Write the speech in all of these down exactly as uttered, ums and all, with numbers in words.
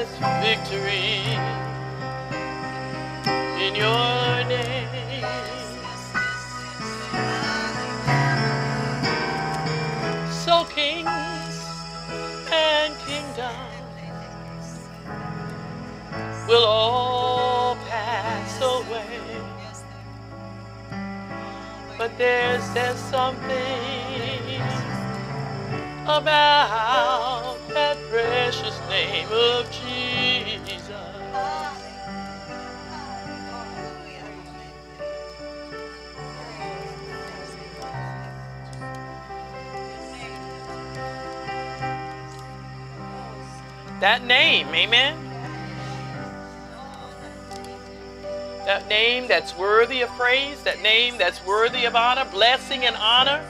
is victory in your name. So kings and kingdoms will all pass away, but there's there's something about that precious name of Jesus. That name, amen? That name that's worthy of praise, that name that's worthy of honor, blessing and honor,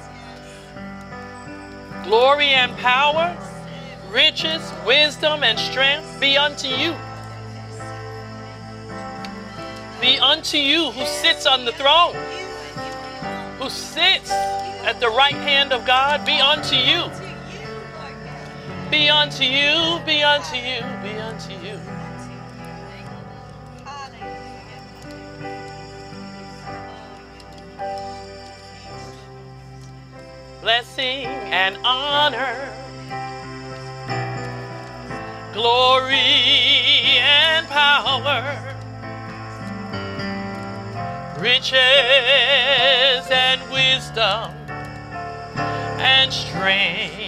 glory and power, riches, wisdom and strength be unto you. Be unto you who sits on the throne, who sits at the right hand of God. Be unto you. Be unto you, be unto you, be unto you. Blessing and honor, glory and power, riches and wisdom and strength.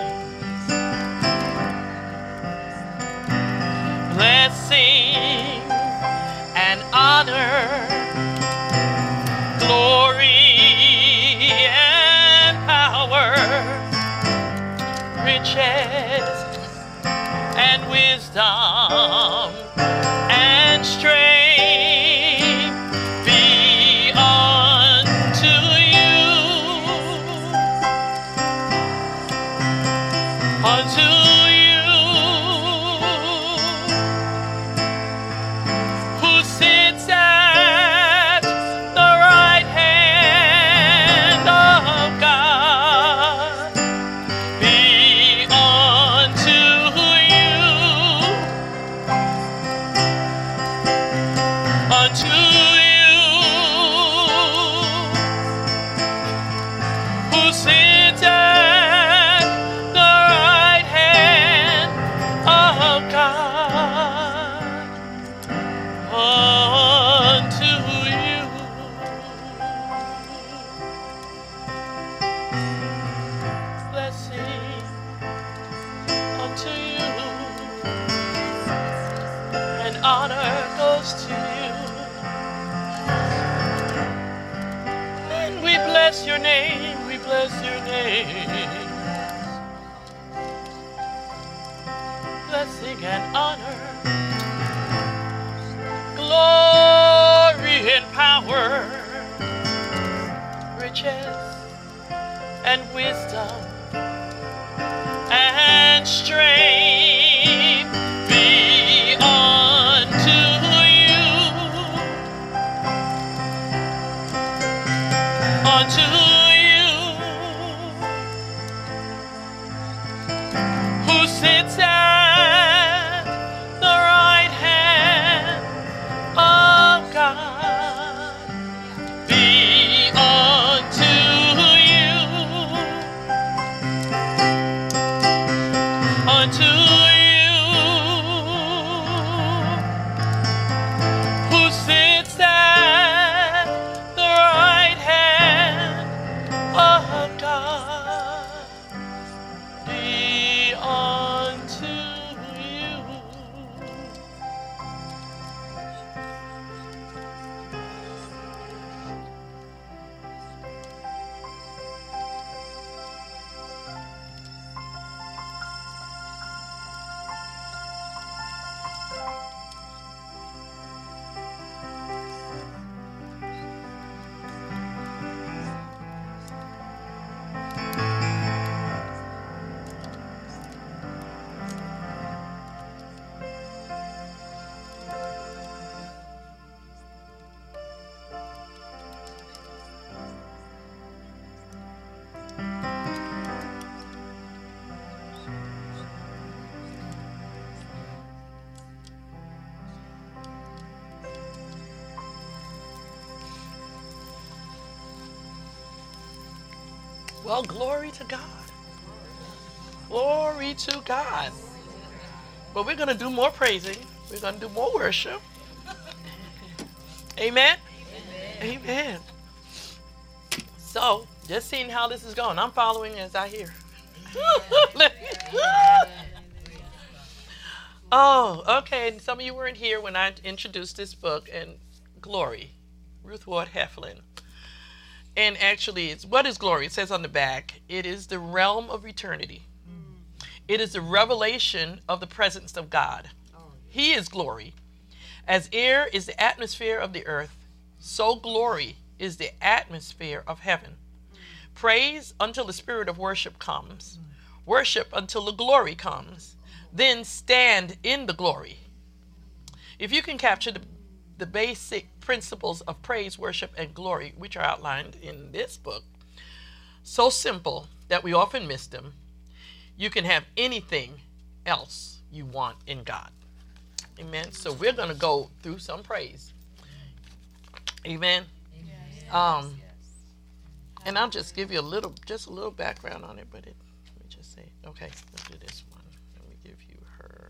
Blessing and honor, glory and power, riches and wisdom and strength be unto you, unto you, who sits at the right hand of God. Be unto you, unto you, who sits at the right hand of God. Unto you, blessing unto you, and honor goes to you. And we bless your name, we bless your name. Blessing and honor, glory and power, riches and wisdom and strength be unto you, unto you, who sits at the right hand of God. Be unto you, unto you, who sits at the right hand of God. Be unto you. Well, glory to God. Glory to God. But we're going to do more praising. We're going to do more worship. Amen? Amen. Amen. So, just seeing how this is going. I'm following as I hear. Oh, okay. And some of you weren't here when I introduced this book, and Glory, Ruth Ward Heflin. And actually, it's what is glory? It says on the back, it is the realm of eternity. It is the revelation of the presence of God. He is glory. As air is the atmosphere of the earth, so glory is the atmosphere of heaven. Praise until the spirit of worship comes. Worship until the glory comes. Then stand in the glory. If you can capture the, the basic principles of praise, worship, and glory, which are outlined in this book, so simple that we often miss them, you can have anything else you want in God. Amen. So we're going to go through some praise. Amen. Yes. Um, and I'll just give you a little, just a little background on it, but it, let me just say, okay, let's do this one. Let me give you her.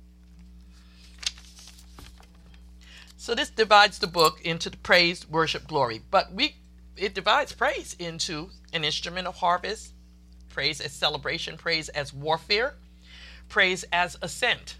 So this divides the book into the praise, worship, glory. But we, it divides praise into an instrument of harvest, praise as celebration, praise as warfare, praise as ascent.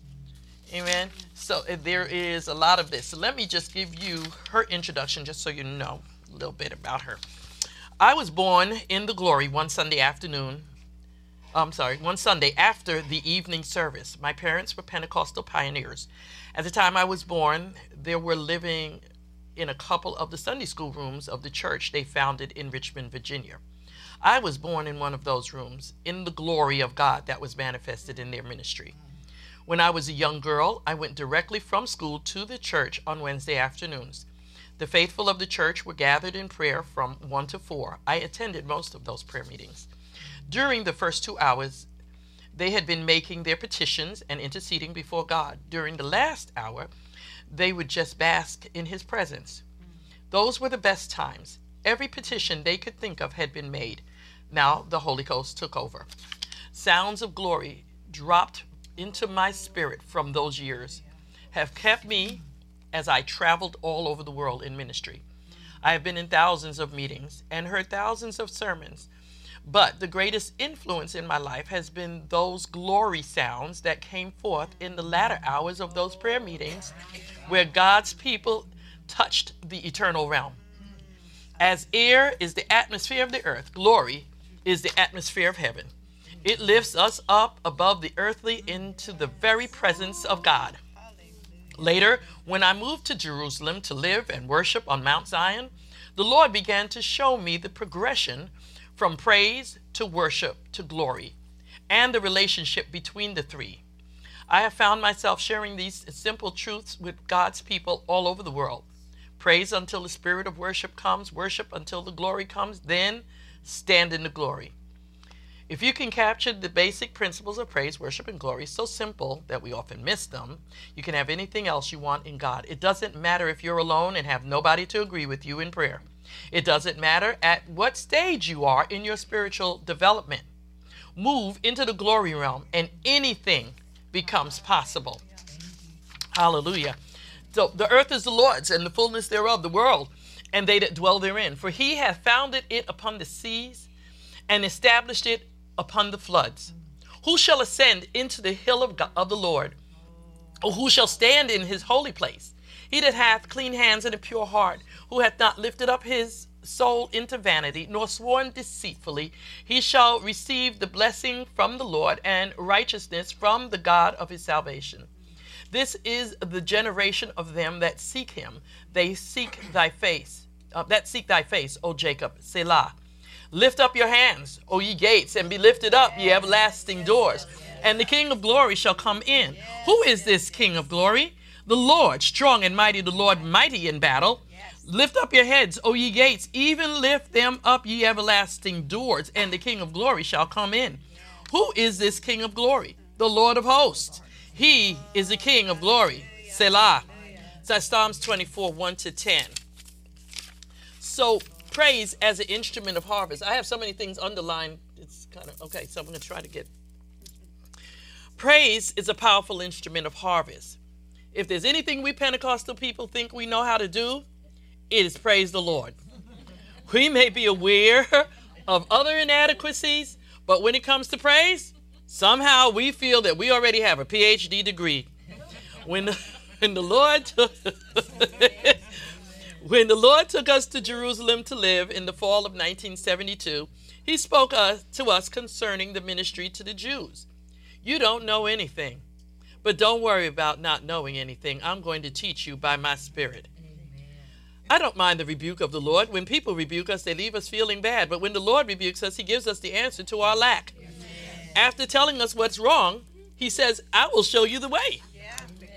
Amen. So uh, there is a lot of this. So let me just give you her introduction just so you know a little bit about her. I was born in the glory one Sunday afternoon. I'm sorry, one Sunday after the evening service. My parents were Pentecostal pioneers. At the time I was born, they were living in a couple of the Sunday school rooms of the church they founded in Richmond, Virginia. I was born in one of those rooms, in the glory of God that was manifested in their ministry. When I was a young girl, I went directly from school to the church on Wednesday afternoons. The faithful of the church were gathered in prayer from one to four. I attended most of those prayer meetings. During the first two hours, they had been making their petitions and interceding before God. During the last hour, they would just bask in his presence. Those were the best times. Every petition they could think of had been made. Now the Holy Ghost took over. Sounds of glory dropped into my spirit from those years have kept me as I traveled all over the world in ministry. I have been in thousands of meetings and heard thousands of sermons, but the greatest influence in my life has been those glory sounds that came forth in the latter hours of those prayer meetings where God's people touched the eternal realm. As air is the atmosphere of the earth, glory is the atmosphere of heaven. It lifts us up above the earthly into the very presence of God. Later, when I moved to Jerusalem to live and worship on Mount Zion, the Lord began to show me the progression from praise to worship to glory and the relationship between the three. I have found myself sharing these simple truths with God's people all over the world. Praise until the spirit of worship comes, worship until the glory comes, then stand in the glory. If you can capture the basic principles of praise, worship, and glory, so simple that we often miss them, you can have anything else you want in God. It doesn't matter if you're alone and have nobody to agree with you in prayer. It doesn't matter at what stage you are in your spiritual development. Move into the glory realm and anything becomes possible. Hallelujah. So the earth is the Lord's and the fullness thereof, the world, and they that dwell therein. For he hath founded it upon the seas and established it upon the floods. Who shall ascend into the hill of God, of the Lord? Or who shall stand in his holy place? He that hath clean hands and a pure heart, who hath not lifted up his soul into vanity, nor sworn deceitfully, he shall receive the blessing from the Lord and righteousness from the God of his salvation. This is the generation of them that seek him. They seek thy face, uh, that seek thy face, O Jacob, Selah. Lift up your hands, O ye gates, and be lifted up, ye everlasting doors, and the King of glory shall come in. Who is this King of glory? The Lord, strong and mighty, the Lord mighty in battle. Lift up your heads, O ye gates, even lift them up, ye everlasting doors, and the King of glory shall come in. Who is this King of glory? The Lord of hosts. He is the King of glory. Selah. So that's Psalms twenty-four, one to ten. So praise as an instrument of harvest. I have so many things underlined. It's kind of, okay, so I'm going to try to get. Praise is a powerful instrument of harvest. If there's anything we Pentecostal people think we know how to do, it is praise the Lord. We may be aware of other inadequacies, but when it comes to praise, somehow we feel that we already have a P H D degree. When the, when the Lord took, when the Lord took us to Jerusalem to live in the fall of nineteen seventy-two, he spoke uh, to us concerning the ministry to the Jews. You don't know anything, but don't worry about not knowing anything. I'm going to teach you by my Spirit. I don't mind the rebuke of the Lord. When people rebuke us, they leave us feeling bad. But when the Lord rebukes us, he gives us the answer to our lack. Amen. After telling us what's wrong, he says, I will show you the way. Yeah.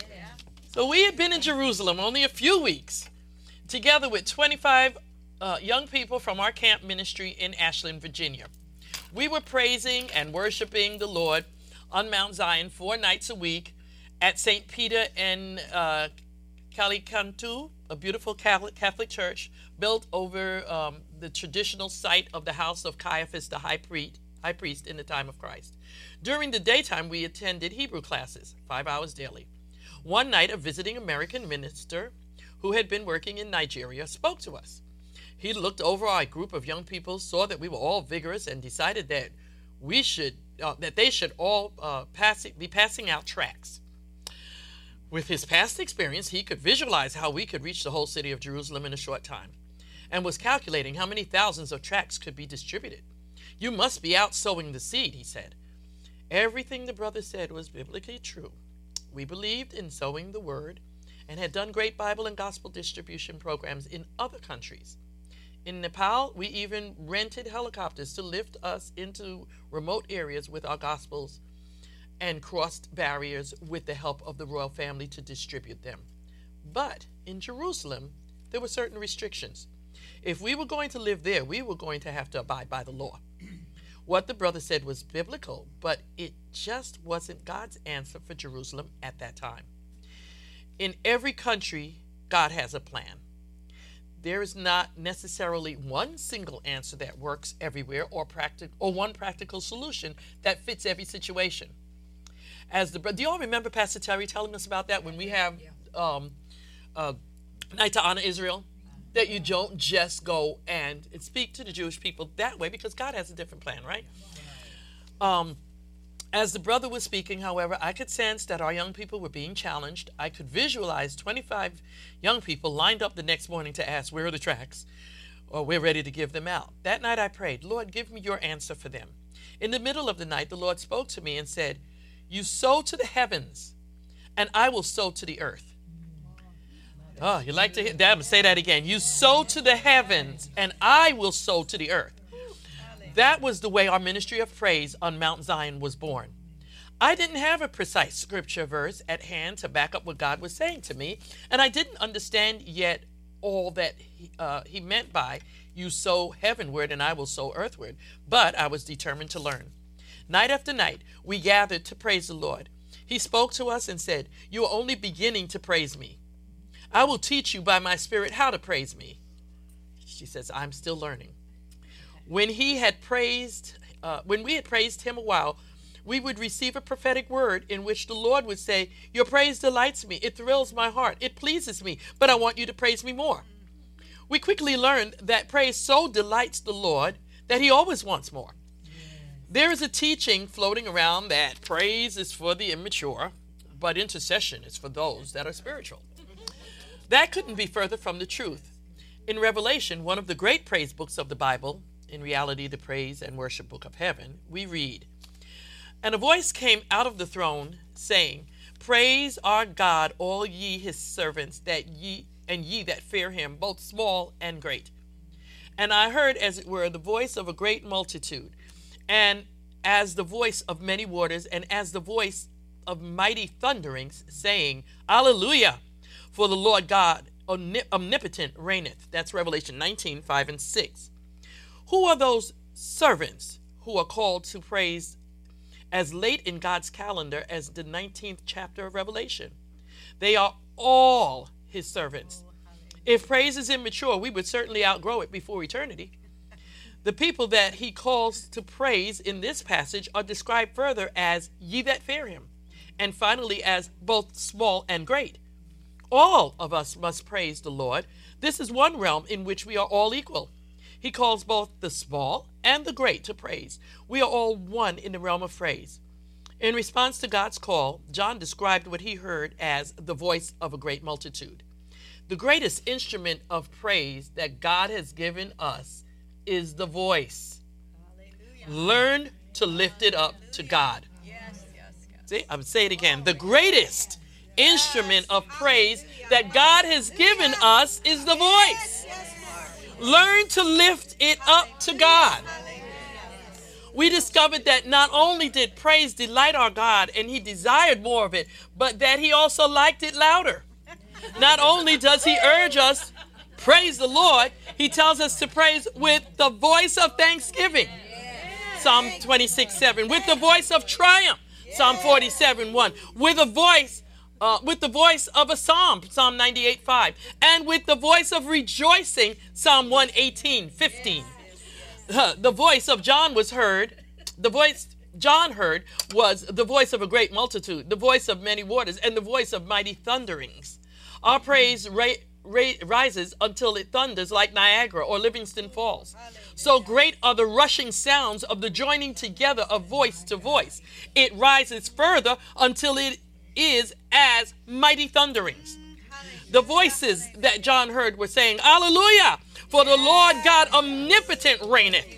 So we had been in Jerusalem only a few weeks, together with twenty-five uh, young people from our camp ministry in Ashland, Virginia. We were praising and worshiping the Lord on Mount Zion four nights a week at Saint Peter and uh, Kalikantu, a beautiful Catholic, Catholic church built over um, the traditional site of the house of Caiaphas, the high priest, high priest in the time of Christ. During the daytime, we attended Hebrew classes, five hours daily. One night, a visiting American minister who had been working in Nigeria spoke to us. He looked over our group of young people, saw that we were all vigorous, and decided that we should, uh, that they should all uh, pass, be passing out tracts. With his past experience, he could visualize how we could reach the whole city of Jerusalem in a short time, and was calculating how many thousands of tracts could be distributed. You must be out sowing the seed, he said. Everything the brother said was biblically true. We believed in sowing the word and had done great Bible and gospel distribution programs in other countries. In Nepal, we even rented helicopters to lift us into remote areas with our gospels and crossed barriers with the help of the royal family to distribute them. But in Jerusalem, there were certain restrictions. If we were going to live there, we were going to have to abide by the law. What the brother said was biblical, but it just wasn't God's answer for Jerusalem at that time. In every country, God has a plan. There is not necessarily one single answer that works everywhere, or practic- or one practical solution that fits every situation. As the do y'all remember Pastor Terry telling us about that when we have um, uh, Night to Honor Israel? That you don't just go and speak to the Jewish people that way, because God has a different plan, right? Um, as the brother was speaking, however, I could sense that our young people were being challenged. I could visualize twenty-five young people lined up the next morning to ask, where are the tracts? Or we're ready to give them out. That night I prayed, Lord, give me your answer for them. In the middle of the night, the Lord spoke to me and said, you sow to the heavens, and I will sow to the earth. Oh, you like to hear that? Say that again. You sow to the heavens, and I will sow to the earth. That was the way our ministry of praise on Mount Zion was born. I didn't have a precise scripture verse at hand to back up what God was saying to me, and I didn't understand yet all that he, uh, he meant by you sow heavenward and I will sow earthward, but I was determined to learn. Night after night, we gathered to praise the Lord. He spoke to us and said, you are only beginning to praise me. I will teach you by my Spirit how to praise me. She says, I'm still learning. When he had praised, uh, when we had praised him a while, we would receive a prophetic word in which the Lord would say, your praise delights me. It thrills my heart. It pleases me, but I want you to praise me more. We quickly learned that praise so delights the Lord that he always wants more. There is a teaching floating around that praise is for the immature, but intercession is for those that are spiritual. That couldn't be further from the truth. In Revelation, one of the great praise books of the Bible, in reality the praise and worship book of heaven, we read, and a voice came out of the throne saying, praise our God, all ye his servants, that ye and ye that fear him, both small and great. And I heard, as it were, the voice of a great multitude, and as the voice of many waters, and as the voice of mighty thunderings, saying, Alleluia, for the Lord God omnipotent reigneth. That's Revelation nineteen, five and six. Who are those servants who are called to praise as late in God's calendar as the nineteenth chapter of Revelation? They are all his servants. If praise is immature, we would certainly outgrow it before eternity. The people that he calls to praise in this passage are described further as ye that fear him, and finally as both small and great. All of us must praise the Lord. This is one realm in which we are all equal. He calls both the small and the great to praise. We are all one in the realm of praise. In response to God's call, John described what he heard as the voice of a great multitude. The greatest instrument of praise that God has given us is the voice. Hallelujah. Learn to lift it up to God. Yes, yes, God. See, I'm saying it again. The greatest yes. instrument of praise Hallelujah. That God has given us is the voice. Yes, learn to lift it up to God. We discovered that not only did praise delight our God and he desired more of it, but that he also liked it louder. Not only does he urge us, praise the Lord, he tells us to praise with the voice of thanksgiving. Psalm twenty-six seven. With the voice of triumph. Psalm forty-seven one. With a voice, uh, with the voice of a psalm. Psalm ninety-eight five. And with the voice of rejoicing. Psalm one eighteen fifteen. Uh, the voice of John was heard. The voice John heard was the voice of a great multitude, the voice of many waters, and the voice of mighty thunderings. Our praise ra- ra- rises until it thunders like Niagara or Livingston Falls. So great are the rushing sounds of the joining together of voice to voice. It rises further until it is as mighty thunderings. The voices that John heard were saying, Hallelujah, for the Lord God omnipotent reigneth.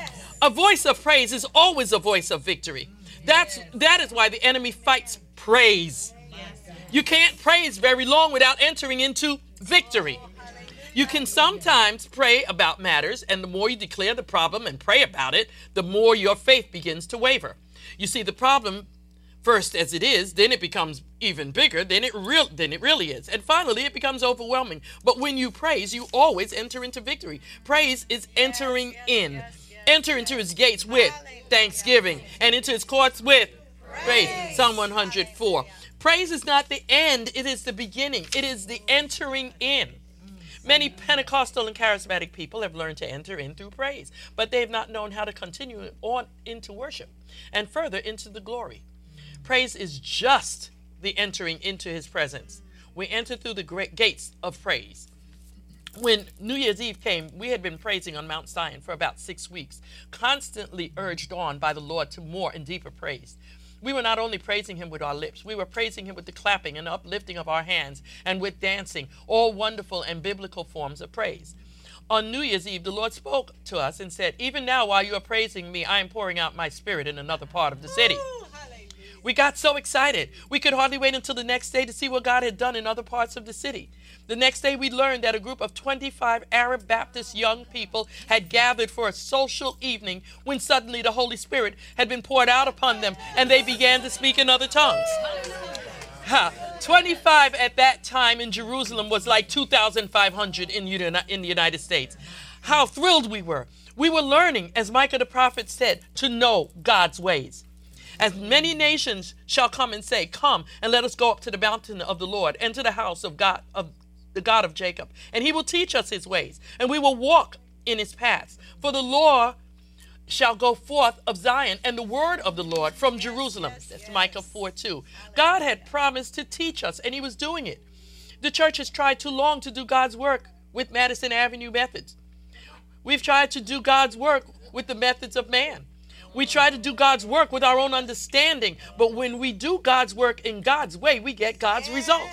A voice of praise is always a voice of victory. That's, that is why the enemy fights praise. You can't praise very long without entering into victory. You can sometimes pray about matters, and the more you declare the problem and pray about it, the more your faith begins to waver. You see, the problem first as it is, then it becomes even bigger than it, real, than it really is. And finally, it becomes overwhelming. But when you praise, you always enter into victory. Praise is entering in. Enter into his gates with thanksgiving and into his courts with praise. Psalm one hundred four. Praise is not the end, it is the beginning. It is the entering in. Many Pentecostal and charismatic people have learned to enter in through praise, but they have not known how to continue on into worship and further into the glory. Praise is just the entering into his presence. We enter through the great gates of praise. When New Year's Eve came, we had been praising on Mount Zion for about six weeks, constantly urged on by the Lord to more and deeper praise. We were not only praising him with our lips, we were praising him with the clapping and uplifting of our hands and with dancing, all wonderful and biblical forms of praise. On New Year's Eve, the Lord spoke to us and said, even now while you are praising me, I am pouring out my spirit in another part of the city. We got so excited. We could hardly wait until the next day to see what God had done in other parts of the city. The next day we learned that a group of twenty-five Arab Baptist young people had gathered for a social evening when suddenly the Holy Spirit had been poured out upon them and they began to speak in other tongues. Huh. twenty-five at that time in Jerusalem was like two thousand five hundred in, in the United States. How thrilled we were. We were learning, as Micah the prophet said, to know God's ways. As many nations shall come and say, come and let us go up to the mountain of the Lord and to the house of God, of the God of Jacob. And he will teach us his ways and we will walk in his paths. For the law shall go forth of Zion and the word of the Lord from Jerusalem. That's Micah four two. God had promised to teach us and he was doing it. The church has tried too long to do God's work with Madison Avenue methods. We've tried to do God's work with the methods of man. We try to do God's work with our own understanding, but when we do God's work in God's way, we get God's results.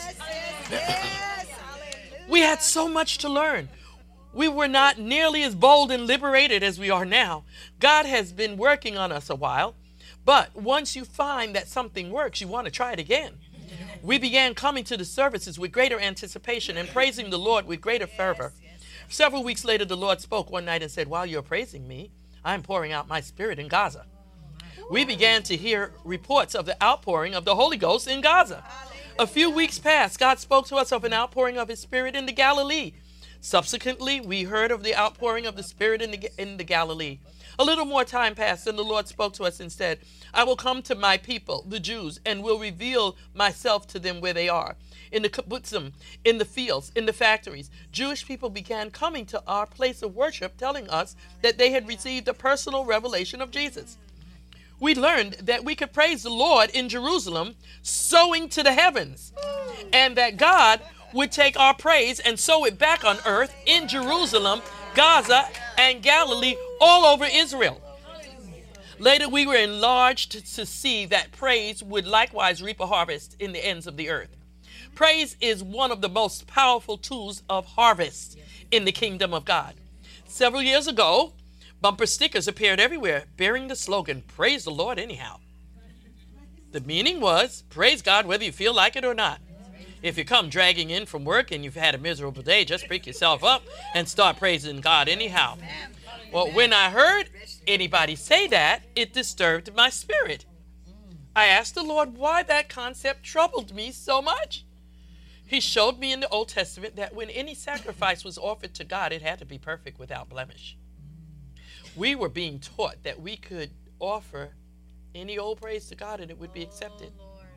Yes, we had so much to learn. We were not nearly as bold and liberated as we are now. God has been working on us a while, but once you find that something works, you want to try it again. We began coming to the services with greater anticipation and praising the Lord with greater fervor. Several weeks later, the Lord spoke one night and said, while you're praising me, I'm pouring out my spirit in Gaza. We began to hear reports of the outpouring of the Holy Ghost in Gaza. A few weeks passed, God spoke to us of an outpouring of his spirit in the Galilee. Subsequently, we heard of the outpouring of the spirit in the, in the Galilee. A little more time passed, and the Lord spoke to us and said, I will come to my people, the Jews, and will reveal myself to them where they are. In the kibbutzim, in the fields, in the factories, Jewish people began coming to our place of worship, telling us that they had received a personal revelation of Jesus. We learned that we could praise the Lord in Jerusalem, sowing to the heavens, and that God would take our praise and sow it back on earth in Jerusalem, Gaza, and Galilee, all over Israel. Later, we were enlarged to see that praise would likewise reap a harvest in the ends of the earth. Praise is one of the most powerful tools of harvest in the kingdom of God. Several years ago, bumper stickers appeared everywhere bearing the slogan, praise the Lord anyhow. The meaning was, praise God whether you feel like it or not. If you come dragging in from work and you've had a miserable day, just pick yourself up and start praising God anyhow. Well, when I heard anybody say that, it disturbed my spirit. I asked the Lord why that concept troubled me so much. He showed me in the Old Testament that when any sacrifice was offered to God, it had to be perfect without blemish. We were being taught that we could offer any old praise to God and it would be accepted.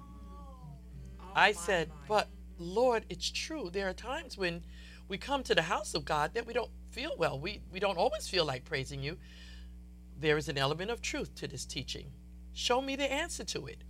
I said, but Lord, it's true. There are times when we come to the house of God that we don't feel well. We, we don't always feel like praising you. There is an element of truth to this teaching. Show me the answer to it.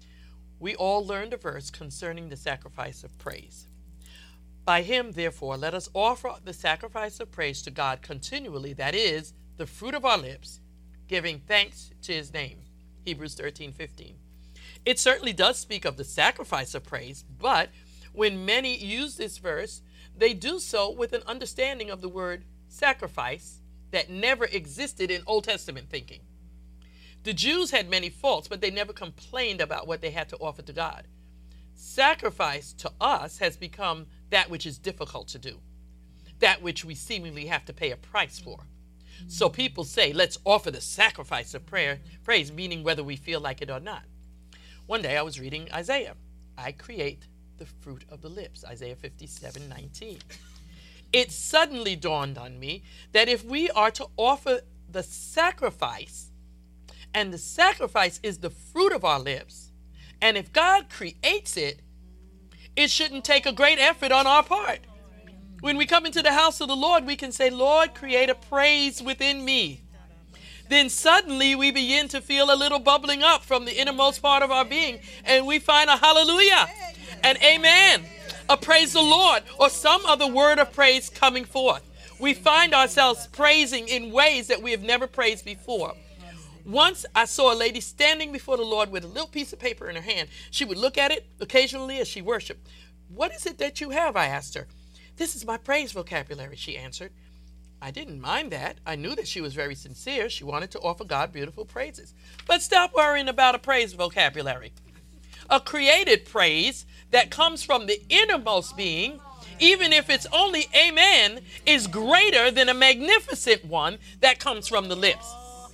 We all learned a verse concerning the sacrifice of praise. By him, therefore, let us offer the sacrifice of praise to God continually, that is, the fruit of our lips, giving thanks to his name. Hebrews thirteen fifteen. It certainly does speak of the sacrifice of praise, but when many use this verse, they do so with an understanding of the word sacrifice that never existed in Old Testament thinking. The Jews had many faults, but they never complained about what they had to offer to God. Sacrifice to us has become that which is difficult to do, that which we seemingly have to pay a price for. So people say, let's offer the sacrifice of prayer, praise, meaning whether we feel like it or not. One day I was reading Isaiah. I create the fruit of the lips, Isaiah fifty-seven nineteen. It suddenly dawned on me that if we are to offer the sacrifice, and the sacrifice is the fruit of our lips, and if God creates it, it shouldn't take a great effort on our part. When we come into the house of the Lord, we can say, Lord, create a praise within me. Then suddenly we begin to feel a little bubbling up from the innermost part of our being, and we find a hallelujah, an amen, a praise the Lord, or some other word of praise coming forth. We find ourselves praising in ways that we have never praised before. Once I saw a lady standing before the Lord with a little piece of paper in her hand. She would look at it occasionally as she worshiped. What is it that you have? I asked her. This is my praise vocabulary, she answered. I didn't mind that. I knew that she was very sincere. She wanted to offer God beautiful praises. But stop worrying about a praise vocabulary. A created praise that comes from the innermost being, even if it's only amen, is greater than a magnificent one that comes from the lips.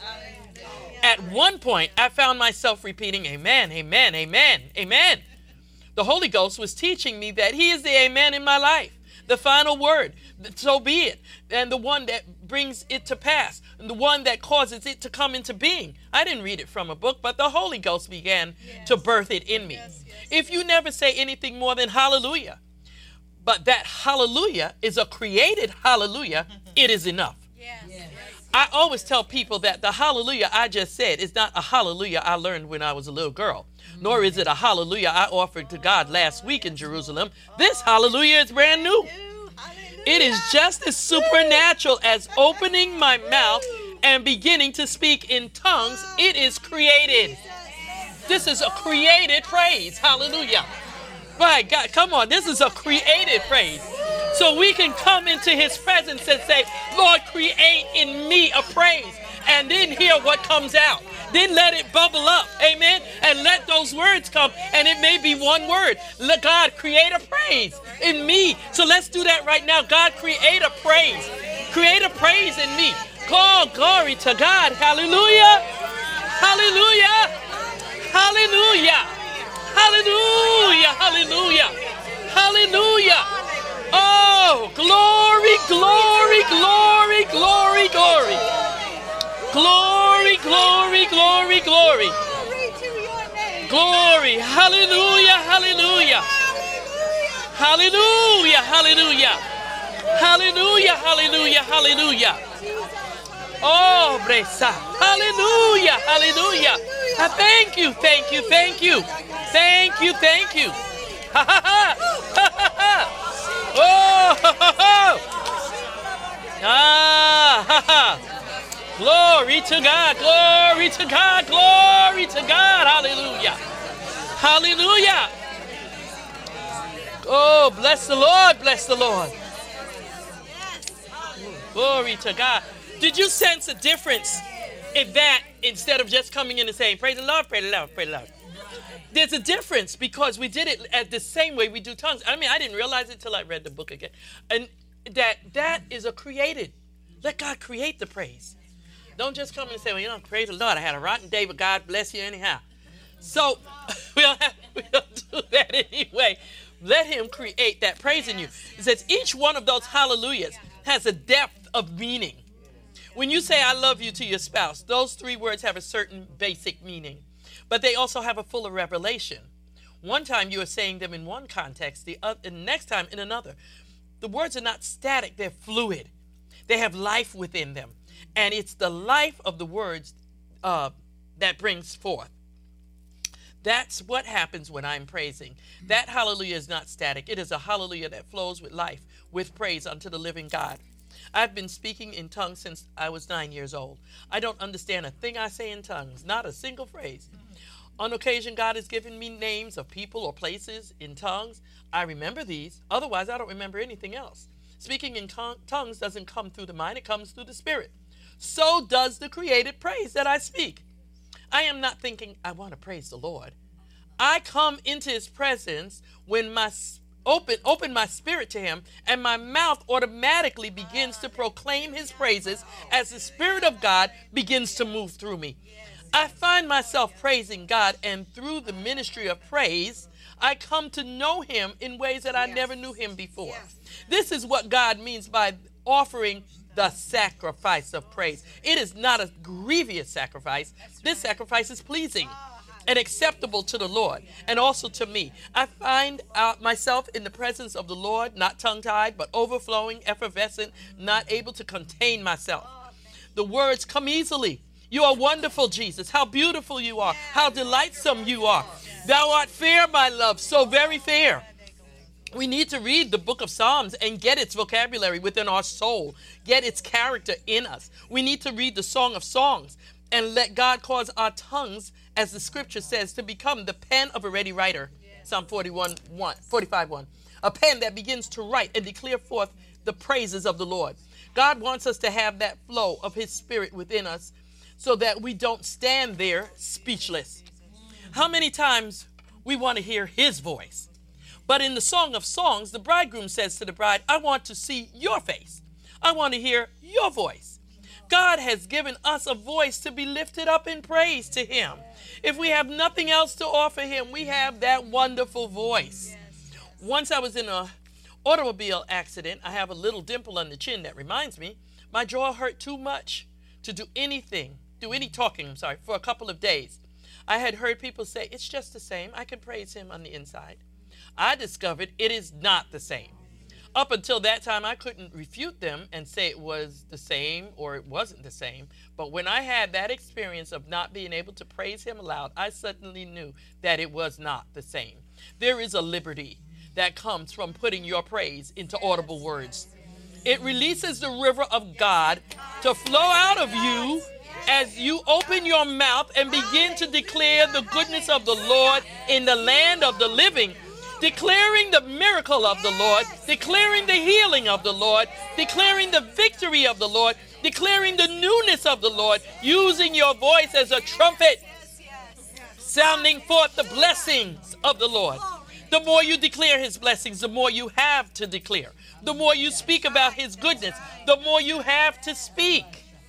At one point, I found myself repeating, amen, amen, amen, amen. The Holy Ghost was teaching me that he is the amen in my life, the final word, so be it, and the one that brings it to pass, and the one that causes it to come into being. I didn't read it from a book, but the Holy Ghost began yes. to birth it in me. Yes, yes. If you never say anything more than hallelujah, but that hallelujah is a created hallelujah, it is enough. Yes. Yes. I always tell people that the hallelujah I just said is not a hallelujah I learned when I was a little girl, nor is it a hallelujah I offered to God last week in Jerusalem. This hallelujah is brand new. It is just as supernatural as opening my mouth and beginning to speak in tongues. It is created. This is a created praise. Hallelujah. My God, come on. This is a created praise. So we can come into his presence and say, Lord, create in me a praise, and then hear what comes out. Then let it bubble up, amen, and let those words come, and it may be one word. Let God create a praise in me. So let's do that right now. God, create a praise. Create a praise in me. Call glory to God. Hallelujah. Hallelujah. Hallelujah. Hallelujah. Hallelujah. Hallelujah. Oh, glory, glory, glory, glory, glory. Glory, glory, glory, glory. Glory. Hallelujah, hallelujah. Hallelujah, hallelujah. Hallelujah, hallelujah, hallelujah. Oh, Bresa. Hallelujah, hallelujah. I thank you, thank you, thank you. Thank you, thank you. Ha ha ha. Ha ha ha. Oh, ha ha ha. Ah, ha ha. Glory to God, glory to God, glory to God. Hallelujah. Hallelujah. Oh, bless the Lord, bless the Lord. Glory to God. Did you sense a difference in that instead of just coming in and saying, praise the Lord, praise the Lord, praise the Lord? There's a difference because we did it at the same way we do tongues. I mean, I didn't realize it till I read the book again. And that that is a created. Let God create the praise. Don't just come and say, well, you know, praise the Lord. I had a rotten day, but God bless you anyhow. So we'll, have, we'll do that anyway. Let him create that praise in you. It says each one of those hallelujahs has a depth of meaning. When you say I love you to your spouse, those three words have a certain basic meaning, but they also have a fuller revelation. One time you are saying them in one context, the, other, the next time in another. The words are not static, they're fluid. They have life within them. And it's the life of the words uh, that brings forth. That's what happens when I'm praising. That hallelujah is not static. It is a hallelujah that flows with life, with praise unto the living God. I've been speaking in tongues since I was nine years old. I don't understand a thing I say in tongues, not a single phrase. On occasion, God has given me names of people or places in tongues. I remember these. Otherwise, I don't remember anything else. Speaking in tongues doesn't come through the mind. It comes through the spirit. So does the created praise that I speak. I am not thinking, I want to praise the Lord. I come into his presence when my open open my spirit to him, and my mouth automatically begins to proclaim his praises as the Spirit of God begins to move through me. I find myself praising God, and through the ministry of praise, I come to know him in ways that I never knew him before. This is what God means by offering the sacrifice of praise. It is not a grievous sacrifice. This sacrifice is pleasing and acceptable to the Lord and also to me. I find out myself in the presence of the Lord, not tongue-tied, but overflowing, effervescent, not able to contain myself. The words come easily. You are wonderful, Jesus. How beautiful you are. How delightsome you are. Thou art fair, my love, so very fair. We need to read the book of Psalms and get its vocabulary within our soul, get its character in us. We need to read the Song of Songs and let God cause our tongues, as the scripture says, to become the pen of a ready writer. Psalm forty-one, one, forty-five, one. A pen that begins to write and declare forth the praises of the Lord. God wants us to have that flow of his spirit within us so that we don't stand there speechless. How many times we want to hear his voice? But in the Song of Songs, the bridegroom says to the bride, I want to see your face. I want to hear your voice. God has given us a voice to be lifted up in praise to him. If we have nothing else to offer him, we have that wonderful voice. Once I was in an automobile accident. I have a little dimple on the chin that reminds me my jaw hurt too much to do anything, do any talking, I'm sorry, for a couple of days. I had heard people say, it's just the same. I can praise him on the inside. I discovered it is not the same. Up until that time, I couldn't refute them and say it was the same or it wasn't the same. But when I had that experience of not being able to praise him aloud, I suddenly knew that it was not the same. There is a liberty that comes from putting your praise into audible words. It releases the river of God to flow out of you as you open your mouth and begin to declare the goodness of the Lord in the land of the living. Declaring the miracle of the Lord, declaring the healing of the Lord, declaring the victory of the Lord, declaring the newness of the Lord, using your voice as a trumpet, sounding forth the blessings of the Lord. The more you declare his blessings, the more you have to declare. The more you speak about his goodness, the more you have to speak.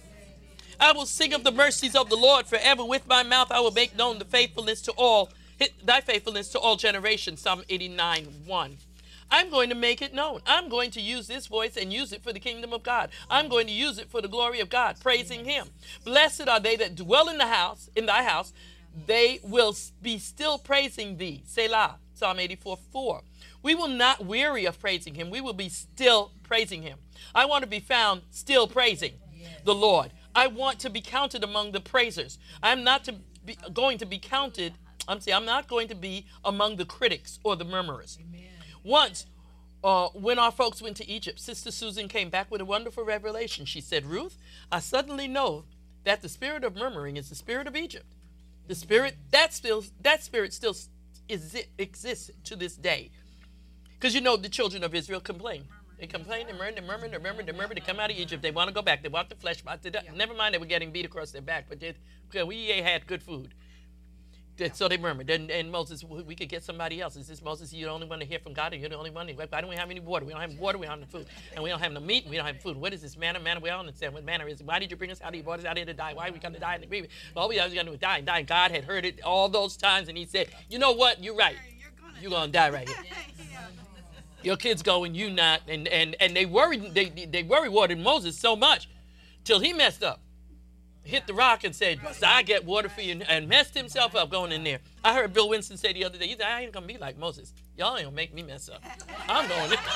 I will sing of the mercies of the Lord forever. With my mouth I will make known the faithfulness to all thy faithfulness to all generations. Psalm eighty-nine, one. I'm going to make it known. I'm going to use this voice and use it for the kingdom of God. I'm going to use it for the glory of God, praising him. Blessed are they that dwell in the house, in thy house. They will be still praising thee. Selah, Psalm eighty-four four. We will not weary of praising him. We will be still praising him. I want to be found still praising the Lord. I want to be counted among the praisers. I'm not to be, going to be counted. I'm saying I'm not going to be among the critics or the murmurers. Amen. Once, uh, when our folks went to Egypt, Sister Susan came back with a wonderful revelation. She said, Ruth, I suddenly know that the spirit of murmuring is the spirit of Egypt. The spirit, that still, that spirit still is, exists to this day. Because you know the children of Israel complain. They complain, they murmur, they murmur, they murmur, they murmur, they come out of Egypt. They want to go back. They want the flesh. But they, yeah. Never mind they were getting beat across their back, but they, we had good food. So they murmured. And, and Moses, we could get somebody else. Is this Moses, you're the only one to hear from God, and you're the only one? Why don't we have any water? We don't have water, we don't have food. And we don't have no meat, and we don't have food. What is this manna? Manna, we all understand what manna is. Why did you bring us out here? You brought us out here to die. Why are we going to die in the grave? All we have is going to die and die. God had heard it all those times, and he said, you know what? You're right. You're going to die right here. Your kids going, you not. And, and, and they worried, they, they worry watered Moses so much till he messed up. Hit the rock and said, so I get water for you, and messed himself up going in there. I heard Bill Winston say the other day, he said, I ain't going to be like Moses. Y'all ain't going to make me mess up. I'm going in.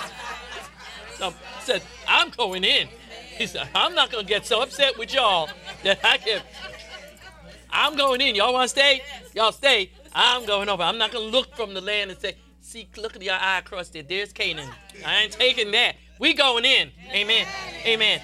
So he said, I'm going in. He said, I'm not going to get so upset with y'all that I can. I'm going in. Y'all want to stay? Y'all stay. I'm going over. I'm not going to look from the land and say, see, look at your eye across there. There's Canaan. I ain't taking that. We going in. Amen. Amen.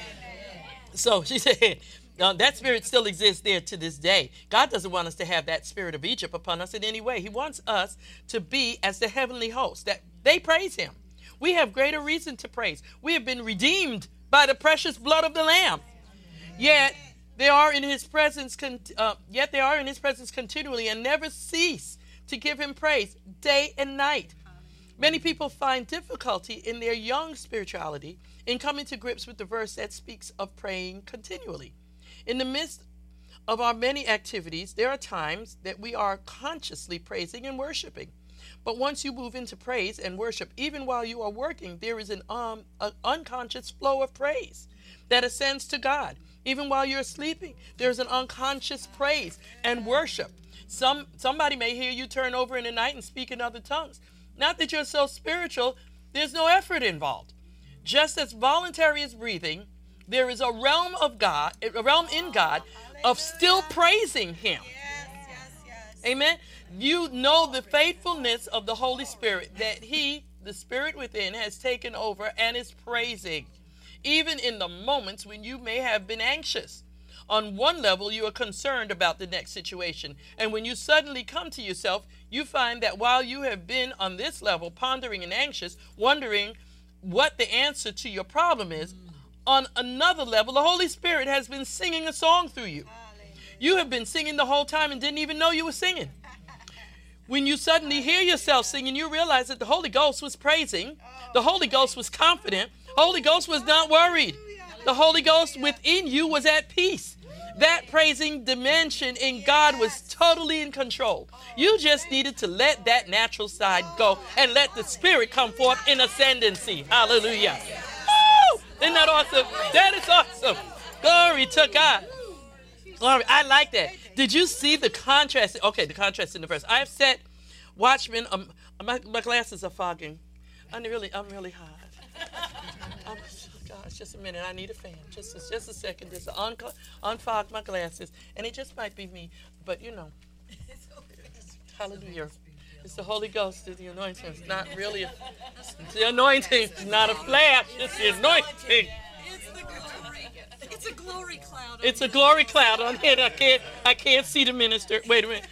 So she said, now, that spirit still exists there to this day. God doesn't want us to have that spirit of Egypt upon us in any way. He wants us to be as the heavenly host, that they praise him. We have greater reason to praise. We have been redeemed by the precious blood of the Lamb. Yet they are in his presence, uh, yet they are in his presence continually and never cease to give him praise day and night. Many people find difficulty in their young spirituality in coming to grips with the verse that speaks of praying continually. In the midst of our many activities, there are times that we are consciously praising and worshiping. But once you move into praise and worship, even while you are working, there is an um, an unconscious flow of praise that ascends to God. Even while you're sleeping, there's an unconscious praise and worship. Some somebody may hear you turn over in the night and speak in other tongues. Not that you're so spiritual, there's no effort involved. Just as voluntary as breathing, there is a realm of God, a realm in God of still praising him. Yes, yes, yes. Amen. You know the faithfulness of the Holy Spirit, that he, the Spirit within, has taken over and is praising. Even in the moments when you may have been anxious. On one level, you are concerned about the next situation. And when you suddenly come to yourself, you find that while you have been on this level, pondering and anxious, wondering what the answer to your problem is, on another level, the Holy Spirit has been singing a song through you. You have been singing the whole time and didn't even know you were singing. When you suddenly hear yourself singing, you realize that the Holy Ghost was praising. The Holy Ghost was confident. Holy Ghost was not worried. The Holy Ghost within you was at peace. That praising dimension in God was totally in control. You just needed to let that natural side go and let the Spirit come forth in ascendancy. Hallelujah. Woo! Isn't that awesome? That is awesome. Glory to God. Glory. I like that. Did you see the contrast? Okay, the contrast in the verse. I've set watchmen. Um, my, my glasses are fogging. I'm really, I'm really hot. I'm, gosh, just a minute. I need a fan. Just, a, just a second. Just to un- unfog my glasses, and it just might be me, but you know. Hallelujah. It's the Holy Ghost. It's the anointing. It's not really. A, it's the anointing. It's not a flash. It's the anointing. It's a glory cloud. It's a glory cloud on here. I can't. I can't see the minister. Wait a minute.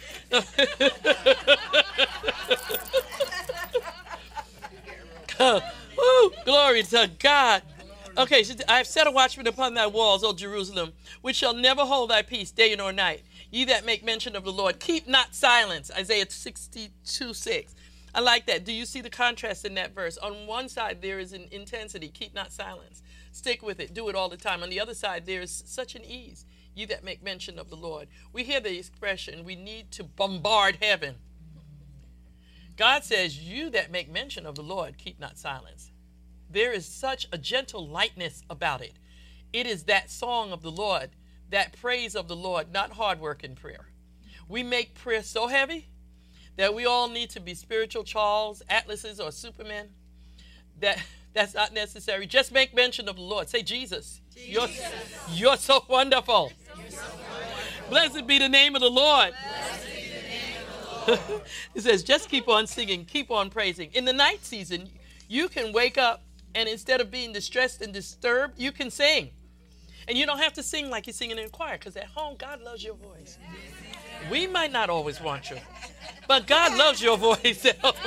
Woo, glory to God. Okay, so I've set a watchman upon thy walls, O Jerusalem, which shall never hold thy peace day nor night. Ye that make mention of the Lord, keep not silence. Isaiah sixty-two six. I like that. Do you see the contrast in that verse? On one side, there is an intensity. Keep not silence. Stick with it. Do it all the time. On the other side, there is such an ease. Ye that make mention of the Lord. We hear the expression, we need to bombard heaven. God says, you that make mention of the Lord, keep not silence. There is such a gentle lightness about it. It is that song of the Lord, that praise of the Lord, not hard work in prayer. We make prayer so heavy that we all need to be spiritual Charles, Atlases, or Superman. That, that's not necessary. Just make mention of the Lord. Say, Jesus, Jesus. You're, you're so wonderful. You're so wonderful. Blessed be the name of the Lord. It says, just keep on singing, keep on praising. In the night season, you can wake up and instead of being distressed and disturbed, you can sing. And you don't have to sing like you're singing in a choir, because at home, God loves your voice. We might not always want you, but God loves your voice.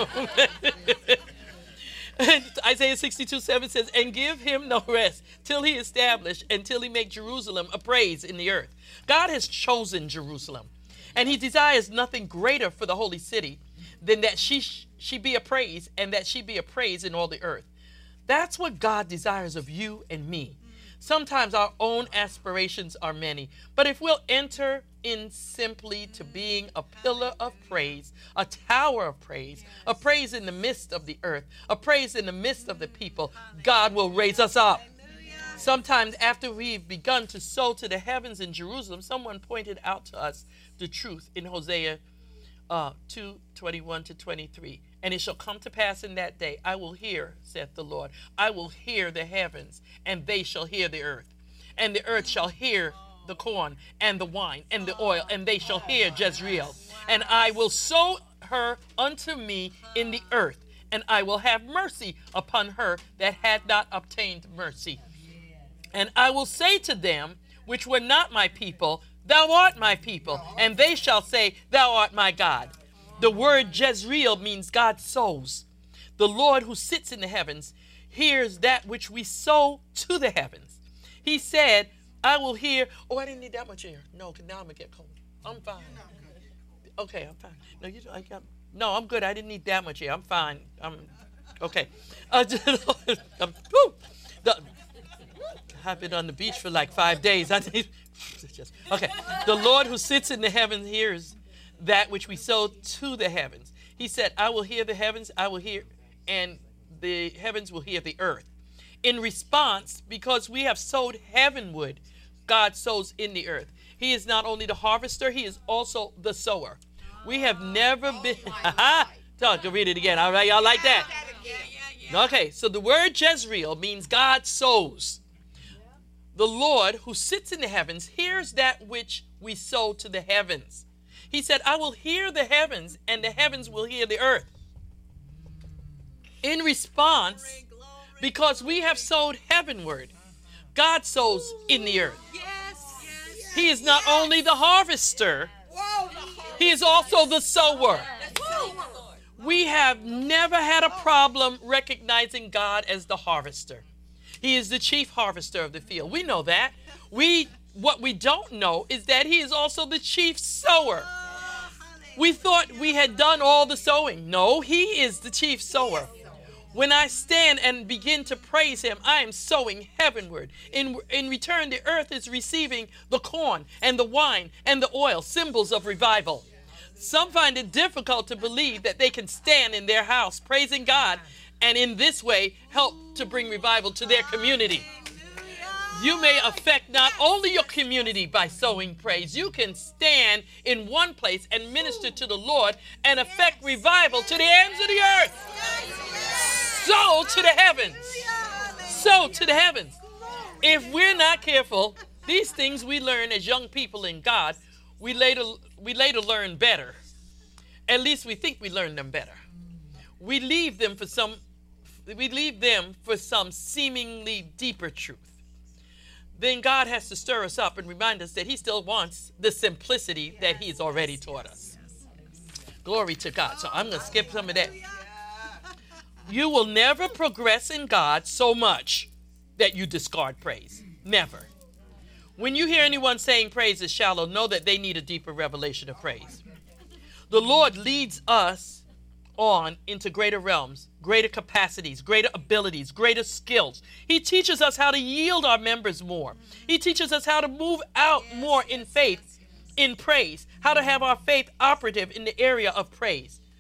Isaiah sixty-two seven says, and give him no rest till he establish, until he make Jerusalem a praise in the earth. God has chosen Jerusalem. And he desires nothing greater for the holy city than that she she be a praise, and that she be a praise in all the earth. That's what God desires of you and me. Sometimes our own aspirations are many, but if we'll enter in simply to being a pillar of praise, a tower of praise, a praise in the midst of the earth, a praise in the midst of the people, God will raise us up. Sometimes after we've begun to sow to the heavens in Jerusalem, someone pointed out to us the truth in Hosea uh, two twenty-one to twenty-three. And it shall come to pass in that day, I will hear, saith the Lord, I will hear the heavens, and they shall hear the earth. And the earth shall hear the corn and the wine and the oil, and they shall hear Jezreel. And I will sow her unto me in the earth, and I will have mercy upon her that had not obtained mercy. And I will say to them, which were not my people, thou art my people. And they shall say, thou art my God. The word Jezreel means God sows. The Lord who sits in the heavens hears that which we sow to the heavens. He said, I will hear. Oh, I didn't need that much air. No, because now I'm going to get cold. I'm fine. Okay, I'm fine. No, you, I got, no, I'm good. I didn't need that much air. I'm fine. I'm okay. Uh, um, whew, the, I've been on the beach for like five days. I need, just, okay. The Lord who sits in the heavens hears that which we sow to the heavens. He said, I will hear the heavens, I will hear, and the heavens will hear the earth. In response, because we have sowed heavenward, God sows in the earth. He is not only the harvester, he is also the sower. We have never been, talk to read it again. All right, y'all like that? Okay, so the word Jezreel means God sows. The Lord who sits in the heavens hears that which we sow to the heavens. He said, I will hear the heavens, and the heavens will hear the earth. In response, because we have sowed heavenward, God sows in the earth. He is not only the harvester, he is also the sower. We have never had a problem recognizing God as the harvester. He is the chief harvester of the field. We know that. We, what we don't know is that he is also the chief sower. We thought we had done all the sowing. No, he is the chief sower. When I stand and begin to praise him, I am sowing heavenward. In, in return, the earth is receiving the corn and the wine and the oil, symbols of revival. Some find it difficult to believe that they can stand in their house praising God and in this way help to bring revival to their community. You may affect not only your community by sowing praise. You can stand in one place and minister to the Lord and affect revival to the ends of the earth. Sow to the heavens. Sow to the heavens. If we're not careful, these things we learn as young people in God, we later, we later learn better. At least we think we learn them better. We leave them for some, we leave them for some seemingly deeper truth. Then God has to stir us up and remind us that he still wants the simplicity that he's already taught us. Glory to God. So I'm going to skip some of that. You will never progress in God so much that you discard praise. Never. When you hear anyone saying praise is shallow, know that they need a deeper revelation of praise. The Lord leads us on into greater realms, greater capacities, greater abilities, greater skills. He teaches us how to yield our members more. He teaches us how to move out more in faith, in praise, how to have our faith operative in the area of praise.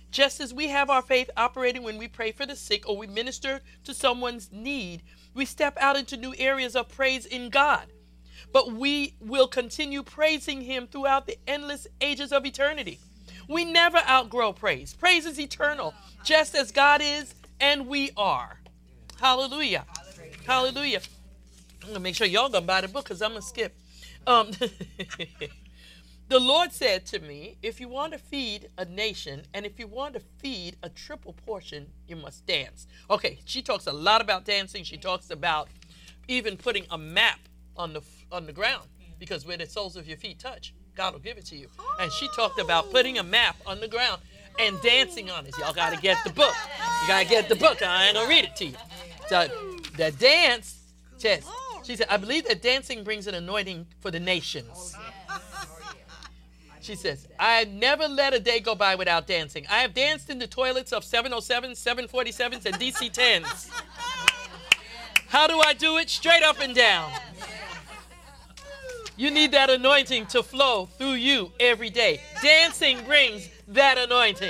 Just as we have our faith operating when we pray for the sick or we minister to someone's need, we step out into new areas of praise in God. But we will continue praising him throughout the endless ages of eternity. We never outgrow praise. Praise is eternal, just as God is and we are. Hallelujah. Hallelujah. I'm going to make sure y'all going to buy the book because I'm going to skip. Um, the Lord said to me, if you want to feed a nation and if you want to feed a triple portion, you must dance. Okay, she talks a lot about dancing. She talks about even putting a map on the on the ground, because where the soles of your feet touch, God will give it to you. And she talked about putting a map on the ground and dancing on it. Y'all got to get the book. You got to get the book. I ain't going to read it to you. So the dance, just, she said, I believe that dancing brings an anointing for the nations. She says, I never let a day go by without dancing. I have danced in the toilets of seven oh sevens, seven forty-sevens, and D C tens. How do I do it? Straight up and down. You need that anointing to flow through you every day. Dancing brings that anointing.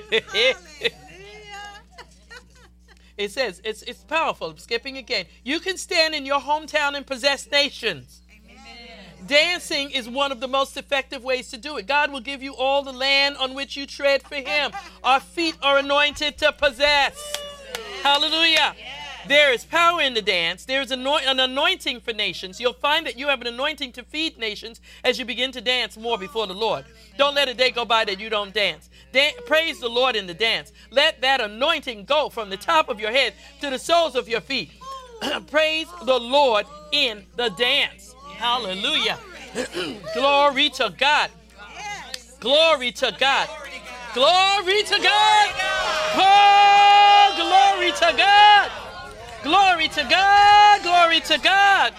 It says, it's it's powerful. I'm skipping again. You can stand in your hometown and possess nations. Amen. Dancing is one of the most effective ways to do it. God will give you all the land on which you tread for him. Our feet are anointed to possess. Hallelujah. There is power in the dance. There is an anointing for nations. You'll find that you have an anointing to feed nations as you begin to dance more before the Lord. Don't let a day go by that you don't dance. Dan- praise the Lord in the dance. Let that anointing go from the top of your head to the soles of your feet. Praise the Lord in the dance. Hallelujah. Glory to God. Glory to God. Glory to God. Oh, glory to God. Glory to God, glory to God.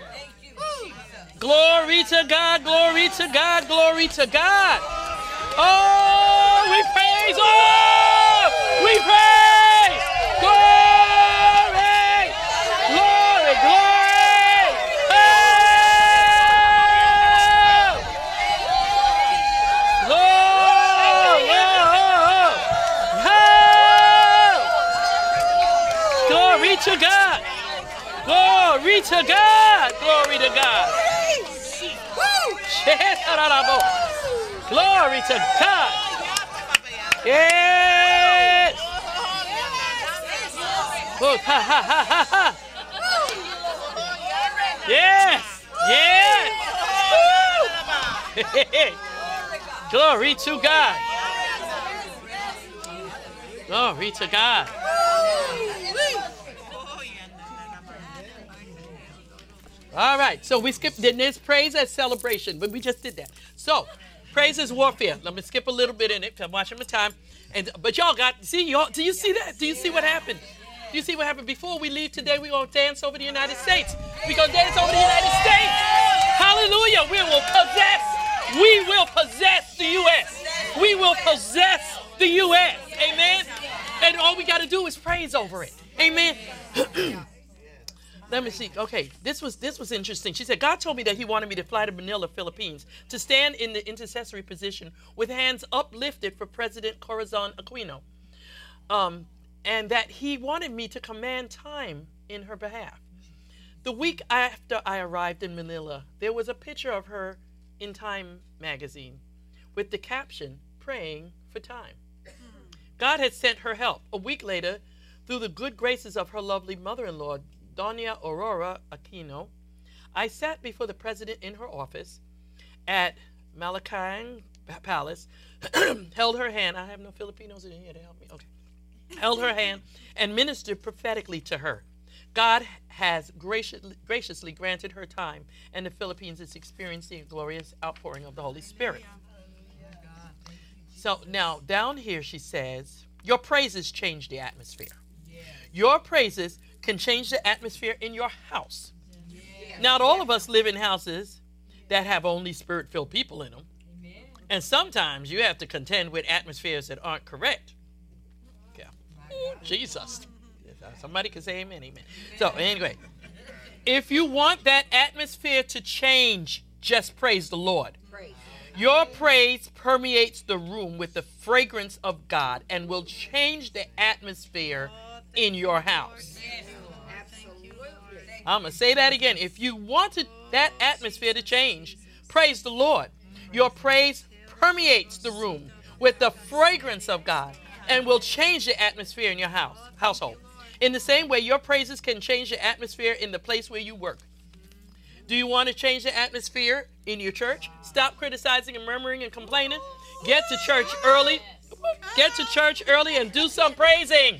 Glory to God, glory to God, glory to God. Oh, we praise, oh, we praise. Glory, glory, glory. Oh, oh, oh, oh. Glory to God. Glory to God. Glory to God. Glory to God. Yes. Oh, ha, ha, ha, ha, ha. Yes. Yes. Glory to God. Glory to God. All right, so we skipped, then there's praise as celebration, but we just did that. So, praise is warfare. Let me skip a little bit in it, because I'm watching my time. And But y'all got, see, y'all, do you see that? Do you see what happened? Do you see what happened? Before we leave today, we're going to dance over the United States. We're going to dance over the United States. Hallelujah. We will possess, we will possess the U S. We will possess the U S. Amen. And all we got to do is praise over it. Amen. Let me see. Okay, this was this was interesting. She said, God told me that he wanted me to fly to Manila, Philippines, to stand in the intercessory position with hands uplifted for President Corazon Aquino, um, and that he wanted me to command time in her behalf. The week after I arrived in Manila, there was a picture of her in Time magazine with the caption, praying for time. God had sent her help. A week later, through the good graces of her lovely mother-in-law, Doña Aurora Aquino, I sat before the president in her office at Malacanang Palace, held her hand. I have no Filipinos in here to help me. Okay. Held her hand and ministered prophetically to her. God has graciously, graciously granted her time, and the Philippines is experiencing a glorious outpouring of the Holy Spirit. So now down here she says, your praises change the atmosphere. Your praises can change the atmosphere in your house. Yeah. Not all of us live in houses that have only spirit-filled people in them. Amen. And sometimes you have to contend with atmospheres that aren't correct. Yeah. Ooh, Jesus. Somebody can say amen, amen. So anyway, if you want that atmosphere to change, just praise the Lord. Praise. Your praise permeates the room with the fragrance of God and will change the atmosphere in your house. I'm going to say that again. If you wanted that atmosphere to change, praise the Lord. Your praise permeates the room with the fragrance of God and will change the atmosphere in your house, household. In the same way, your praises can change the atmosphere in the place where you work. Do you want to change the atmosphere in your church? Stop criticizing and murmuring and complaining. Get to church early. Get to church early and do some praising.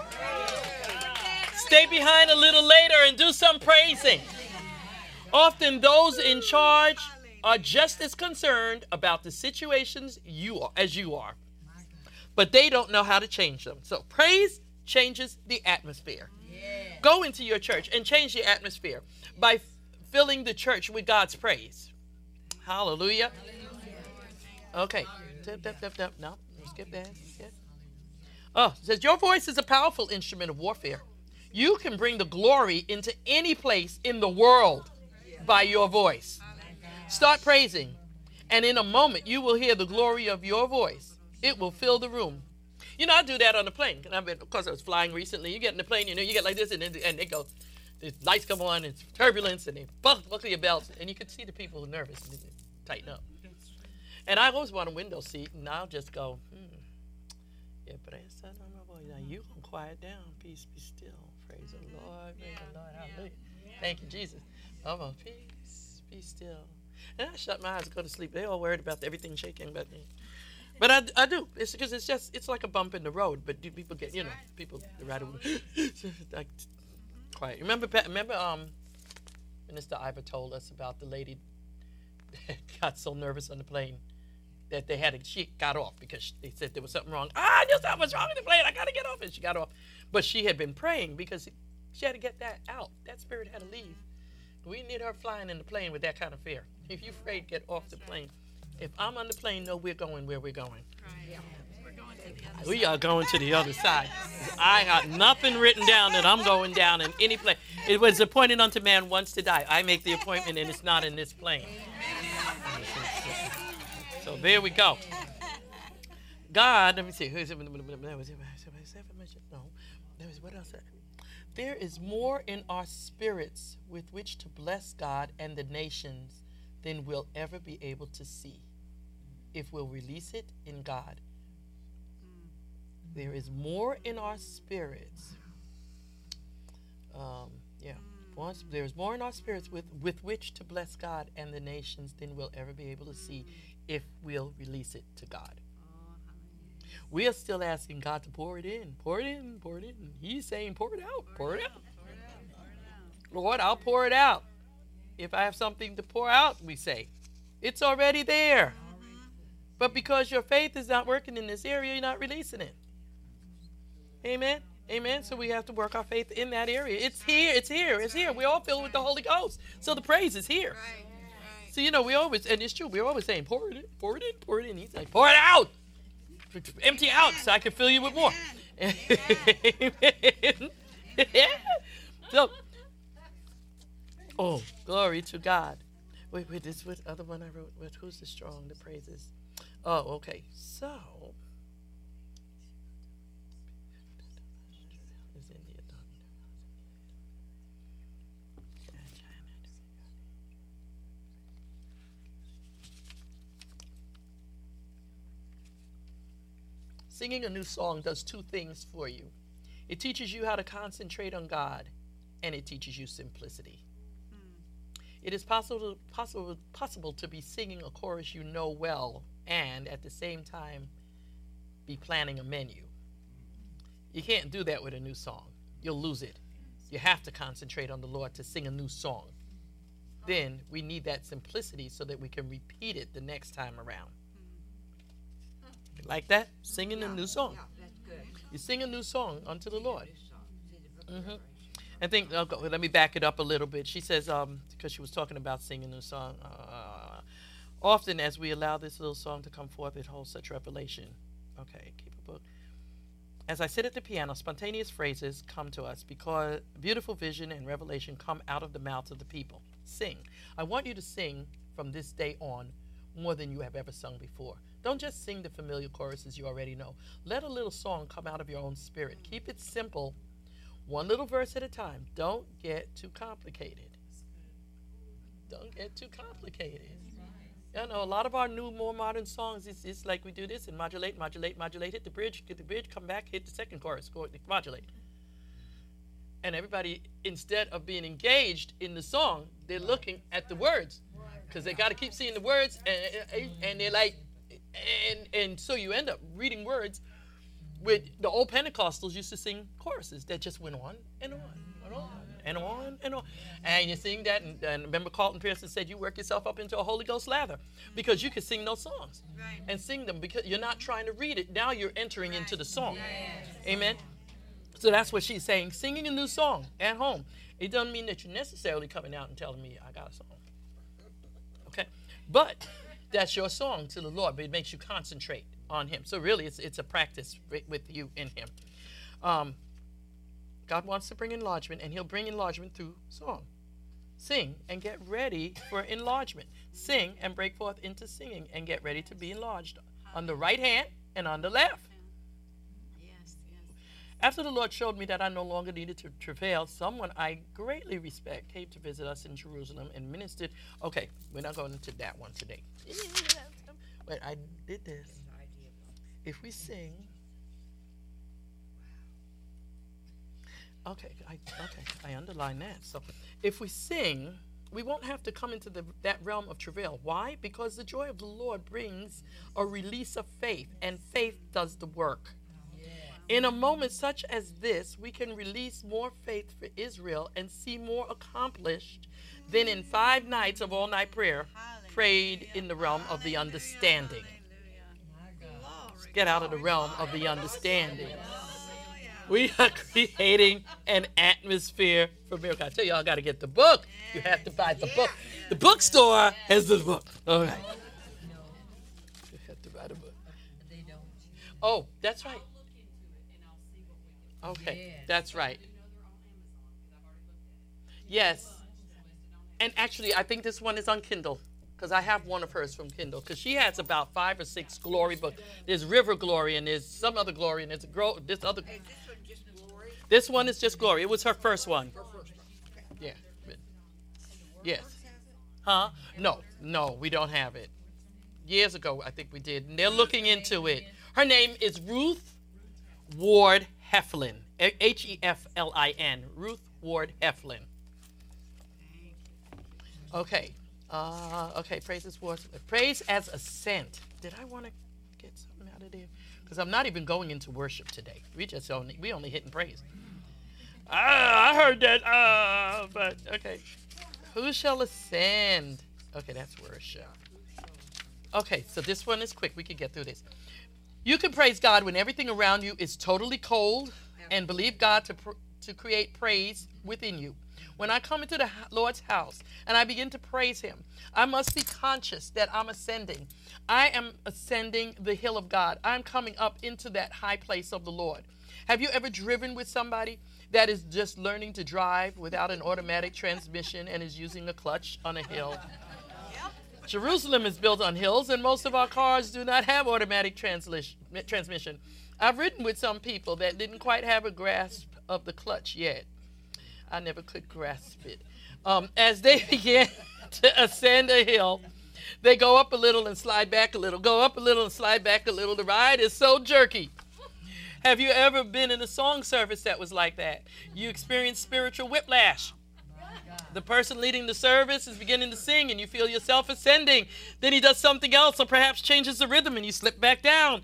Stay behind a little later and do some praising. Often those in charge are just as concerned about the situations you are as you are, but they don't know how to change them. So praise changes the atmosphere. Go into your church and change the atmosphere by filling the church with God's praise. Hallelujah. Okay. Dip, dip, dip, dip. No, skip that. Skip. Oh, it says your voice is a powerful instrument of warfare. You can bring the glory into any place in the world by your voice. Start praising, and in a moment you will hear the glory of your voice. It will fill the room. You know, I do that on the plane. And I've been, of course, I was flying recently. You get in the plane, you know, you get like this, and, and they go, the lights come on, and it's turbulence, and they buckle your belts, and you can see the people who are nervous, and they tighten up. And I always want a window seat, and I'll just go, hmm. Yeah, but I said, no, no, boy, now you can quiet down. Peace, be still. Praise the Lord. Praise the Lord. Hallelujah. Thank you, Jesus. Come on, peace, be still. And I shut my eyes and go to sleep. They're all worried about everything shaking, but but I, I do. It's because it's just it's like a bump in the road. But do people get you know people right away like quiet. Remember remember um Minister Ivor told us about the lady that got so nervous on the plane that they had to, she got off because they said there was something wrong. Ah, I knew something was wrong with the plane. I gotta get off, and she got off. But she had been praying because she had to get that out. That spirit had to leave. We need her flying in the plane with that kind of fear. If you're afraid, get off the plane. If I'm on the plane, know we're going where we're going. Right. We're going to the other We are going to the other side. I got nothing written down that I'm going down in any plane. It was appointed unto man once to die. I make the appointment, and it's not in this plane. So there we go. God, let me see. No, what else? There is more in our spirits with which to bless God and the nations than we'll ever be able to see if we'll release it in God. There is more in our spirits. Um, yeah. Once, there's more in our spirits with, with which to bless God and the nations than we'll ever be able to see if we'll release it to God. We are still asking God to pour it in, pour it in, pour it in. He's saying, pour it out, pour it out. Lord, I'll pour it out. If I have something to pour out, we say, it's already there. But because your faith is not working in this area, you're not releasing it. Amen. Amen. So we have to work our faith in that area. It's here. It's here. It's here. We're all filled with the Holy Ghost. So the praise is here. So, you know, we always, and it's true, we're always saying, pour it in, pour it in, pour it in. He's like, pour it out. Empty out so I can fill you with more. Amen. So, oh, glory to God. Wait, wait, this was the other one I wrote. Wait, who's the strong? The praises. Oh, okay. So, singing a new song does two things for you. It teaches you how to concentrate on God, and it teaches you simplicity. Mm. It is possible, possible, possible to be singing a chorus you know well and at the same time be planning a menu. You can't do that with a new song. You'll lose it. You have to concentrate on the Lord to sing a new song. Then we need that simplicity so that we can repeat it the next time around. Like that? Singing a new song. Yeah, that's good. You sing a new song unto the Lord. Mm-hmm. I think, uh, let me back it up a little bit. She says, um, because she was talking about singing a new song. Uh, often as we allow this little song to come forth, it holds such revelation. Okay, keep a book. As I sit at the piano, spontaneous phrases come to us because beautiful vision and revelation come out of the mouths of the people. Sing. I want you to sing from this day on more than you have ever sung before. Don't just sing the familiar choruses you already know. Let a little song come out of your own spirit. Keep it simple, one little verse at a time. Don't get too complicated. Don't get too complicated. You know, a lot of our new, more modern songs, it's, it's like we do this and modulate, modulate, modulate, hit the bridge, get the bridge, come back, hit the second chorus, go modulate. And everybody, instead of being engaged in the song, they're looking at the words because they got to keep seeing the words, and, and they're like, and and so you end up reading words. With the old Pentecostals used to sing choruses that just went on and on and on and on and on, and you sing that. And, and remember, Carlton Pearson said you work yourself up into a Holy Ghost lather because you can sing those songs right. and sing them because you're not trying to read it. Now you're entering right. into the song. Yes. Amen. So that's what she's saying. Singing a new song at home. It doesn't mean that you're necessarily coming out and telling me I got a song. Okay? But that's your song to the Lord, but it makes you concentrate on him. So really, it's it's a practice with you in him. Um, God wants to bring enlargement, and he'll bring enlargement through song. Sing and get ready for enlargement. Sing and break forth into singing and get ready to be enlarged on the right hand and on the left. After the Lord showed me that I no longer needed to travail, someone I greatly respect came to visit us in Jerusalem and ministered. Okay, we're not going into that one today. But I did this. If we sing, okay, I, okay, I underline that. So, if we sing, we won't have to come into the, that realm of travail. Why? Because the joy of the Lord brings a release of faith, and faith does the work. In a moment such as this, we can release more faith for Israel and see more accomplished than in five nights of all-night prayer prayed in the realm of the understanding. Let's get out of the realm of the understanding. We are creating an atmosphere for miracle. I tell you, I got to get the book. You have to buy the book. The bookstore has the book. All right. You have to buy the book. Oh, that's right. Okay, that's right. Yes. And actually, I think this one is on Kindle because I have one of hers from Kindle because she has about five or six glory books. There's River Glory and there's some other glory and there's a gro- this other. Is this one just glory? This one is just glory. It was her first one. Her first one. Okay. Yeah. Yes. Huh? No, no, we don't have it. Years ago, I think we did. And they're looking into it. Her name is Ruth Ward Heflin, H E F L I N, Ruth Ward Heflin. Okay, uh, okay, praise as worth, praise as ascent. Did I want to get something out of there? Because I'm not even going into worship today. We just only, we only hitting praise. Ah, I heard that, uh, but okay. Who shall ascend? Okay, that's worship. Okay, so this one is quick. We can get through this. You can praise God when everything around you is totally cold and believe God to pr- to create praise within you. When I come into the Lord's house and I begin to praise him, I must be conscious that I'm ascending. I am ascending the hill of God. I'm coming up into that high place of the Lord. Have you ever driven with somebody that is just learning to drive without an automatic transmission and is using a clutch on a hill? Jerusalem is built on hills, and most of our cars do not have automatic transli- transmission. I've ridden with some people that didn't quite have a grasp of the clutch yet. I never could grasp it. Um, as they begin to ascend a hill, they go up a little and slide back a little, go up a little and slide back a little. The ride is so jerky. Have you ever been in a song service that was like that? You experience spiritual whiplash. The person leading the service is beginning to sing and you feel yourself ascending. Then he does something else or perhaps changes the rhythm and you slip back down.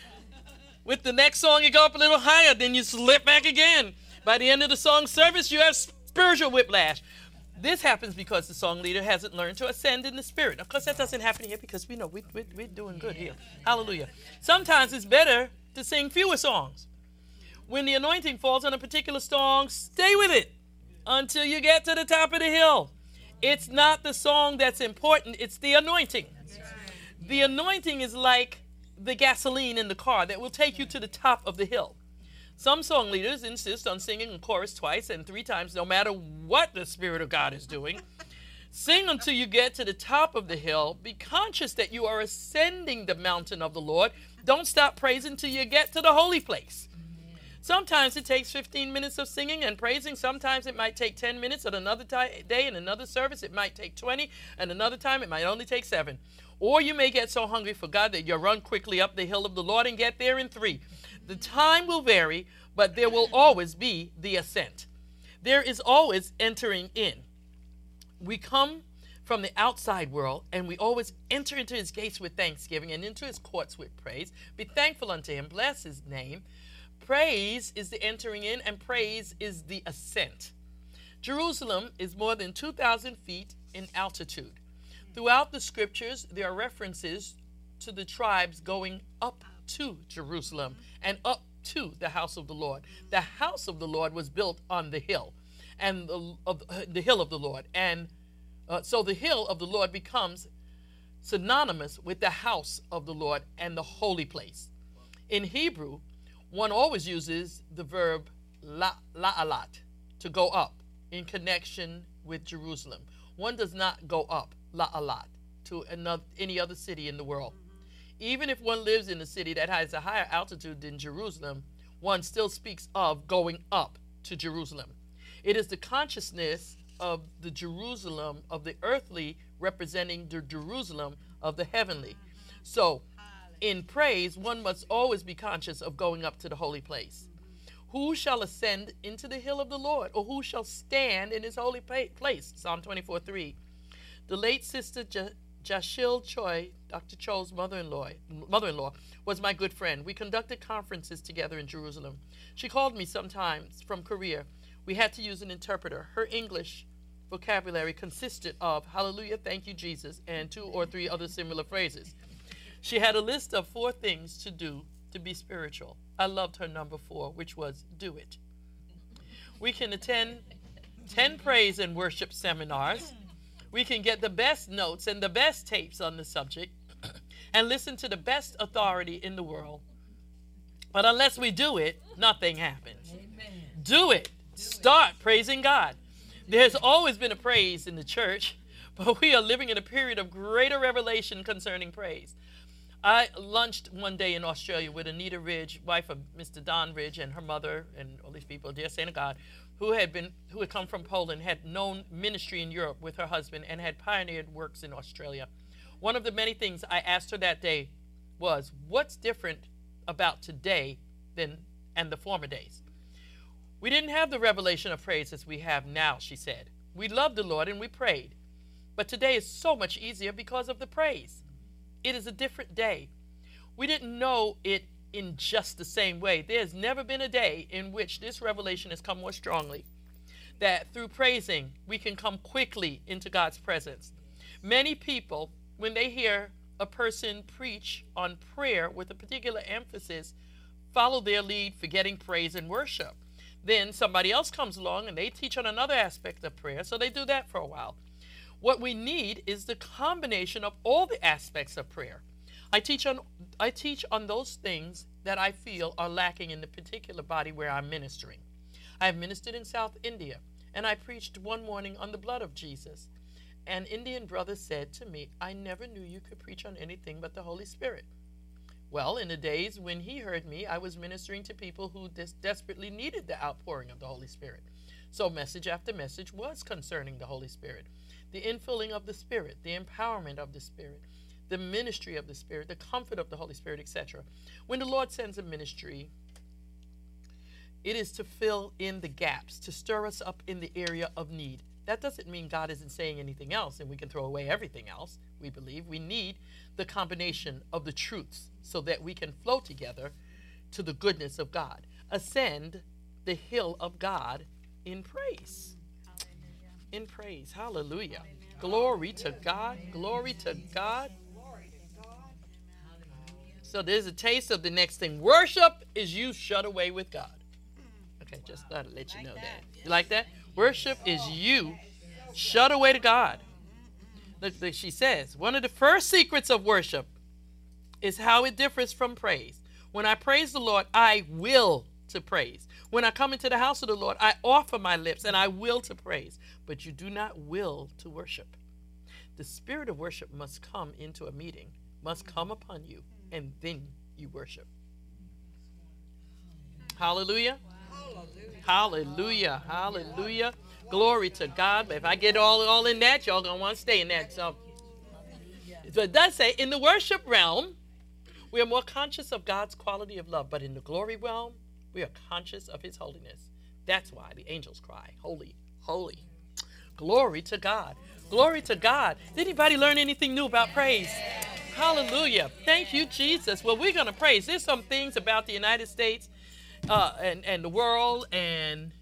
With the next song, you go up a little higher, then you slip back again. By the end of the song service, you have spiritual whiplash. This happens because the song leader hasn't learned to ascend in the spirit. Of course, that doesn't happen here because we know we, we, we're doing good here. Hallelujah. Sometimes it's better to sing fewer songs. When the anointing falls on a particular song, stay with it until you get to the top of the hill. It's not the song that's important, it's the anointing. The anointing is like the gasoline in the car that will take you to the top of the hill. Some song leaders insist on singing in chorus twice and three times, no matter what the Spirit of God is doing. Sing until you get to the top of the hill. Be conscious that you are ascending the mountain of the Lord. Don't stop praising till you get to the holy place. Sometimes it takes fifteen minutes of singing and praising. Sometimes it might take ten minutes. At another t- day in another service, it might take twenty. And another time, it might only take seven. Or you may get so hungry for God that you run quickly up the hill of the Lord and get there in three. The time will vary, but there will always be the ascent. There is always entering in. We come from the outside world, and we always enter into his gates with thanksgiving and into his courts with praise. Be thankful unto him. Bless his name. Praise is the entering in, and praise is the ascent. Jerusalem is more than two thousand feet in altitude. Throughout the scriptures, there are references to the tribes going up to Jerusalem and up to the house of the Lord. The house of the Lord was built on the hill, and the, of, uh, the hill of the Lord. And uh, so the hill of the Lord becomes synonymous with the house of the Lord and the holy place. In Hebrew, one always uses the verb la, la'alat, to go up, in connection with Jerusalem. One does not go up, la'alat, to another, any other city in the world. Even if one lives in a city that has a higher altitude than Jerusalem, one still speaks of going up to Jerusalem. It is the consciousness of the Jerusalem of the earthly representing the Jerusalem of the heavenly. So, in praise, one must always be conscious of going up to the holy place. Who shall ascend into the hill of the Lord, or who shall stand in his holy place? Psalm twenty-four three. The late sister Ja- Jashil Choi, Doctor Cho's mother-in-law, mother-in-law, was my good friend. We conducted conferences together in Jerusalem. She called me sometimes from Korea. We had to use an interpreter. Her English vocabulary consisted of hallelujah, thank you, Jesus, and two or three other similar phrases. She had a list of four things to do to be spiritual. I loved her number four, which was do it. We can attend ten praise and worship seminars. We can get the best notes and the best tapes on the subject and listen to the best authority in the world. But unless we do it, nothing happens. Amen. Do it. Start praising God. There's always been a praise in the church, but we are living in a period of greater revelation concerning praise. I lunched one day in Australia with Anita Ridge, wife of Mister Don Ridge, and her mother, and all these people, dear saint of God, who had been, who had come from Poland, had known ministry in Europe with her husband, and had pioneered works in Australia. One of the many things I asked her that day was, what's different about today than and the former days? We didn't have the revelation of praise as we have now, she said. We loved the Lord and we prayed. But today is so much easier because of the praise. It is a different day. We didn't know it in just the same way. There's never been a day in which this revelation has come more strongly, that through praising, we can come quickly into God's presence. Many people, when they hear a person preach on prayer with a particular emphasis, follow their lead, forgetting praise and worship. Then somebody else comes along and they teach on another aspect of prayer, so they do that for a while. What we need is the combination of all the aspects of prayer. I teach on I teach on those things that I feel are lacking in the particular body where I'm ministering. I have ministered in South India, and I preached one morning on the blood of Jesus. An Indian brother said to me, I never knew you could preach on anything but the Holy Spirit. Well, in the days when he heard me, I was ministering to people who des- desperately needed the outpouring of the Holy Spirit. So message after message was concerning the Holy Spirit. The infilling of the Spirit, the empowerment of the Spirit, the ministry of the Spirit, the comfort of the Holy Spirit, et cetera. When the Lord sends a ministry, it is to fill in the gaps, to stir us up in the area of need. That doesn't mean God isn't saying anything else and we can throw away everything else. We believe we need the combination of the truths so that we can flow together to the goodness of God. Ascend the hill of God in praise. In praise. Hallelujah. Hallelujah. Glory to God. Glory to God. So there's a taste of the next thing. Worship is you shut away with God. Okay, just thought I'd let you know that. You like that? Worship is you shut away to God. Look, look, she says, one of the first secrets of worship is how it differs from praise. When I praise the Lord, I will to praise. When I come into the house of the Lord, I offer my lips and I will to praise. But you do not will to worship. the spirit of worship must come into a meeting, must come upon you, and then you worship. Hallelujah. Hallelujah. Hallelujah. Glory to God. But if I get all, all in that, y'all going to want to stay in that. So, so it does say in the worship realm, we are more conscious of God's quality of love. But in the glory realm, we are conscious of his holiness. That's why the angels cry, holy, holy. Glory to God. Glory to God. Did anybody learn anything new about praise? Hallelujah. Thank you, Jesus. Well, we're going to praise. There's some things about the United States uh, and, and the world and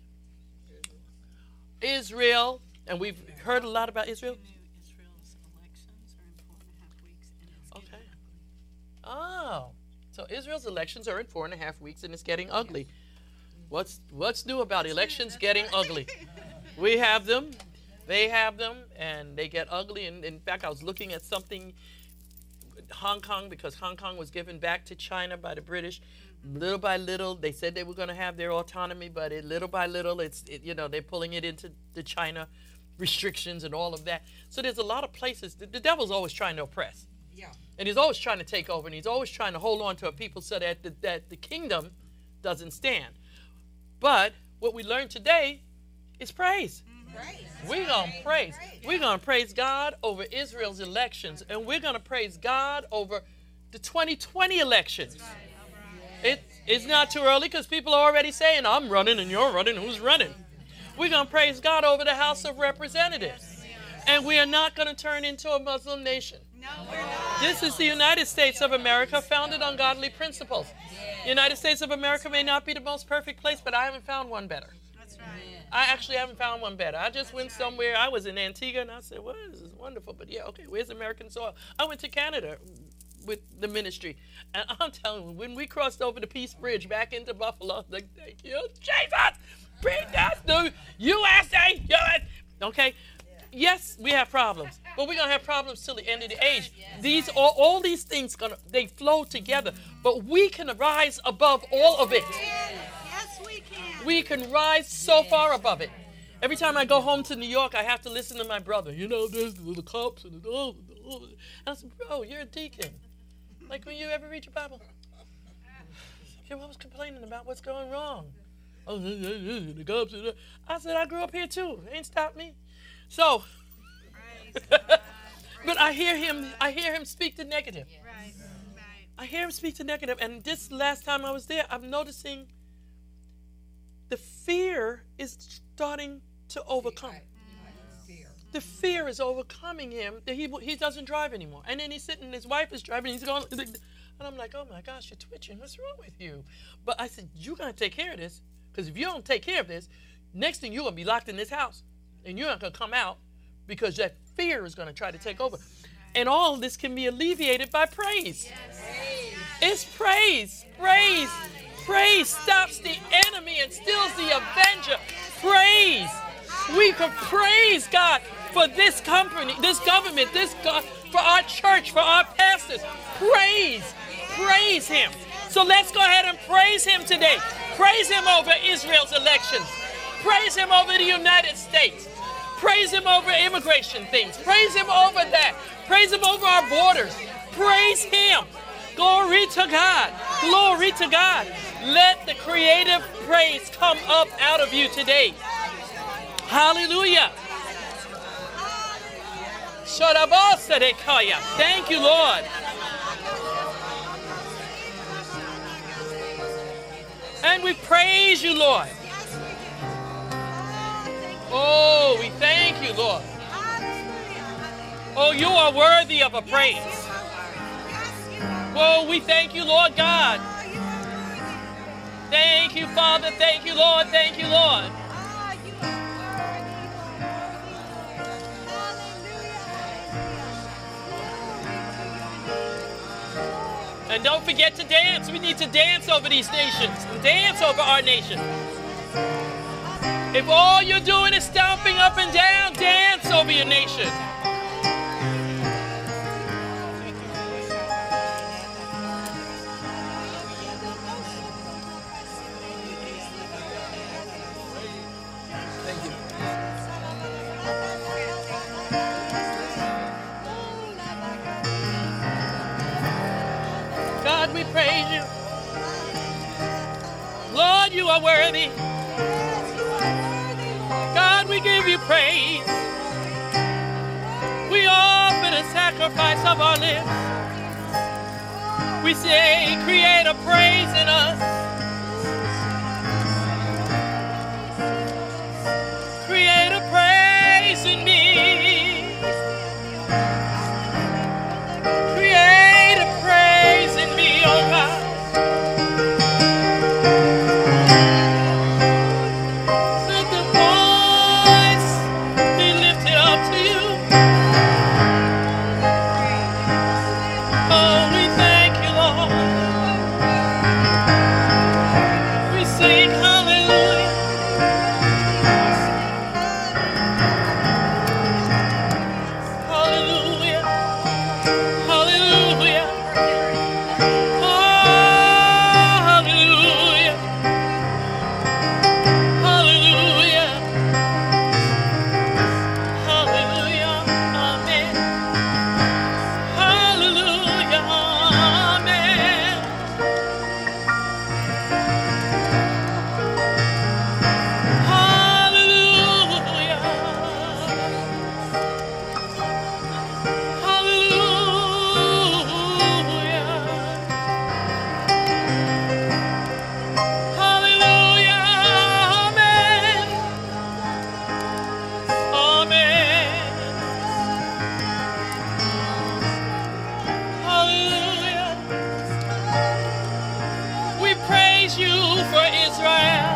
Israel. And we've heard a lot about Israel. Israel's elections are in four and a half weeks, and it's Okay. getting ugly. Oh, so Israel's elections are in four and a half weeks, and it's getting ugly. What's what's new about elections getting ugly? We have them, they have them, and they get ugly. And in fact, I was looking at something, Hong Kong, because Hong Kong was given back to China by the British. Little by little, they said they were going to have their autonomy, but it, little by little, it's it, you know they're pulling it into the China restrictions and all of that. So there's a lot of places. The, the devil's always trying to oppress. Yeah. And he's always trying to take over, and he's always trying to hold on to a people so that the, that the kingdom doesn't stand. But what we learned today is praise. Praise. We're going to praise. We're going to praise God over Israel's elections, and we're going to praise God over the twenty twenty elections. It, it's not too early because people are already saying, I'm running and you're running. Who's running? We're going to praise God over the House of Representatives. And we are not going to turn into a Muslim nation. No, we're not. This is the United States of America, founded on godly principles. The United States of America may not be the most perfect place, but I haven't found one better. That's right. I actually haven't found one better. I just went somewhere. I was in Antigua, and I said, well, this is wonderful. But yeah, okay, where's American soil? I went to Canada with the ministry. And I'm telling you, when we crossed over the Peace Bridge back into Buffalo, I was like, thank you, Jesus. Bring us to U S A. U S A. Okay? Yes, we have problems, but we're going to have problems till the end of the age. These all, all these things, gonna they flow together, but we can rise above all of it. Yes, we can. We can rise so far above it. Every time I go home to New York, I have to listen to my brother. You know, there's the cops and the... Oh, oh. And I said, bro, you're a deacon. Like, when you ever read your Bible? You're always complaining about what's going wrong. Oh, the cops. I said, I grew up here too. It ain't stopped me. So, but I hear him, I hear him speak the negative. Right, right. I hear him speak the negative. And this last time I was there, I'm noticing the fear is starting to overcome. Fear. The fear is overcoming him that he he doesn't drive anymore. And then he's sitting, his wife is driving, he's going, and I'm like, oh my gosh, you're twitching. What's wrong with you? But I said, you're going to take care of this, because if you don't take care of this, next thing you're going to be locked in this house. And you're not going to come out because that fear is going to try to take over. And all of this can be alleviated by praise. It's praise. Praise. Praise stops the enemy and stills the avenger. Praise. We can praise God for this company, this government, this God, for our church, for our pastors. Praise. Praise him. So let's go ahead and praise him today. Praise him over Israel's elections. Praise him over the United States. Praise him over immigration things. Praise him over that. Praise him over our borders. Praise him. Glory to God. Glory to God. Let the creative praise come up out of you today. Hallelujah. Thank you, Lord. And we praise you, Lord. Oh, we thank you, Lord. Oh, you are worthy of a praise. Oh, we thank you, Lord God. Thank you, Father. Thank you, Lord. Thank you, Lord. And don't forget to dance. We need to dance over these nations. Dance over our nation. If all you're doing is stomping up and down, dance over your nation. Thank you. God, you are worthy. God, we give you praise. We offer the sacrifice of our lips. We say, create a praise in us. Create a praise in me. Create a praise in me, oh God. Let the voice be lifted up to you. Oh, we thank you, Lord. We sing hallelujah. Hallelujah. Hallelujah. Oh, hallelujah. Hallelujah. Hallelujah. Amen. Hallelujah. Amen. Hallelujah. Hallelujah. Hallelujah. Amen. Amen. Hallelujah. We praise you for Israel.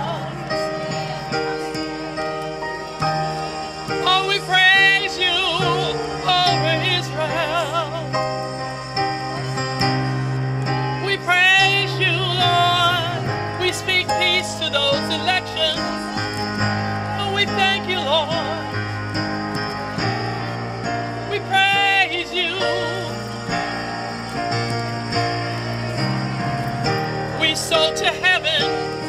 Oh, we praise you over Israel. We praise you, Lord. We speak peace to those elections. Oh, we thank you, Lord. We praise you. We sow to heaven.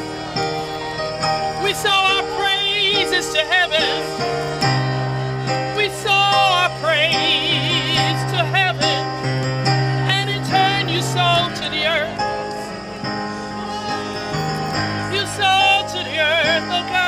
We sow our praises to heaven. We sow our praise to heaven. And in turn you sow to the earth. You sow to the earth, oh God.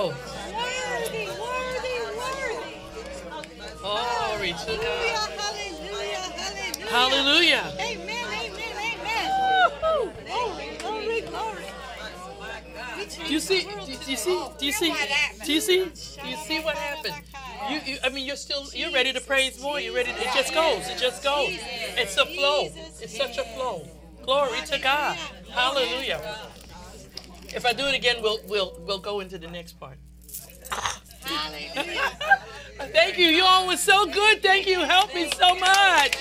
Oh, Worthy, worthy, worthy. glory to God. Hallelujah, hallelujah, hallelujah. Hallelujah. Amen, amen, amen. Woo-hoo. Glory, glory, glory. We Do you see? changed the world Do you today. see? Oh, Do you feel see? my that, Do you man. see? Do you see what happened? You, you, I mean, you're still, you're ready to praise more. You're ready. To, it just goes. It just goes. It's a flow. It's such a flow. Glory to God. Hallelujah. If I do it again, we'll, we'll, we'll go into the next part. Hallelujah. Thank you. You all were so good. Thank you. Helped me so much.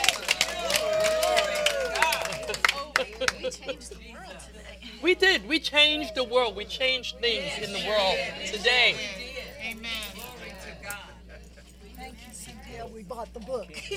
We changed the world today. We did. We changed the world. We changed things in the world today. Amen. Glory to God. Thank you, Cynthia. We bought the book.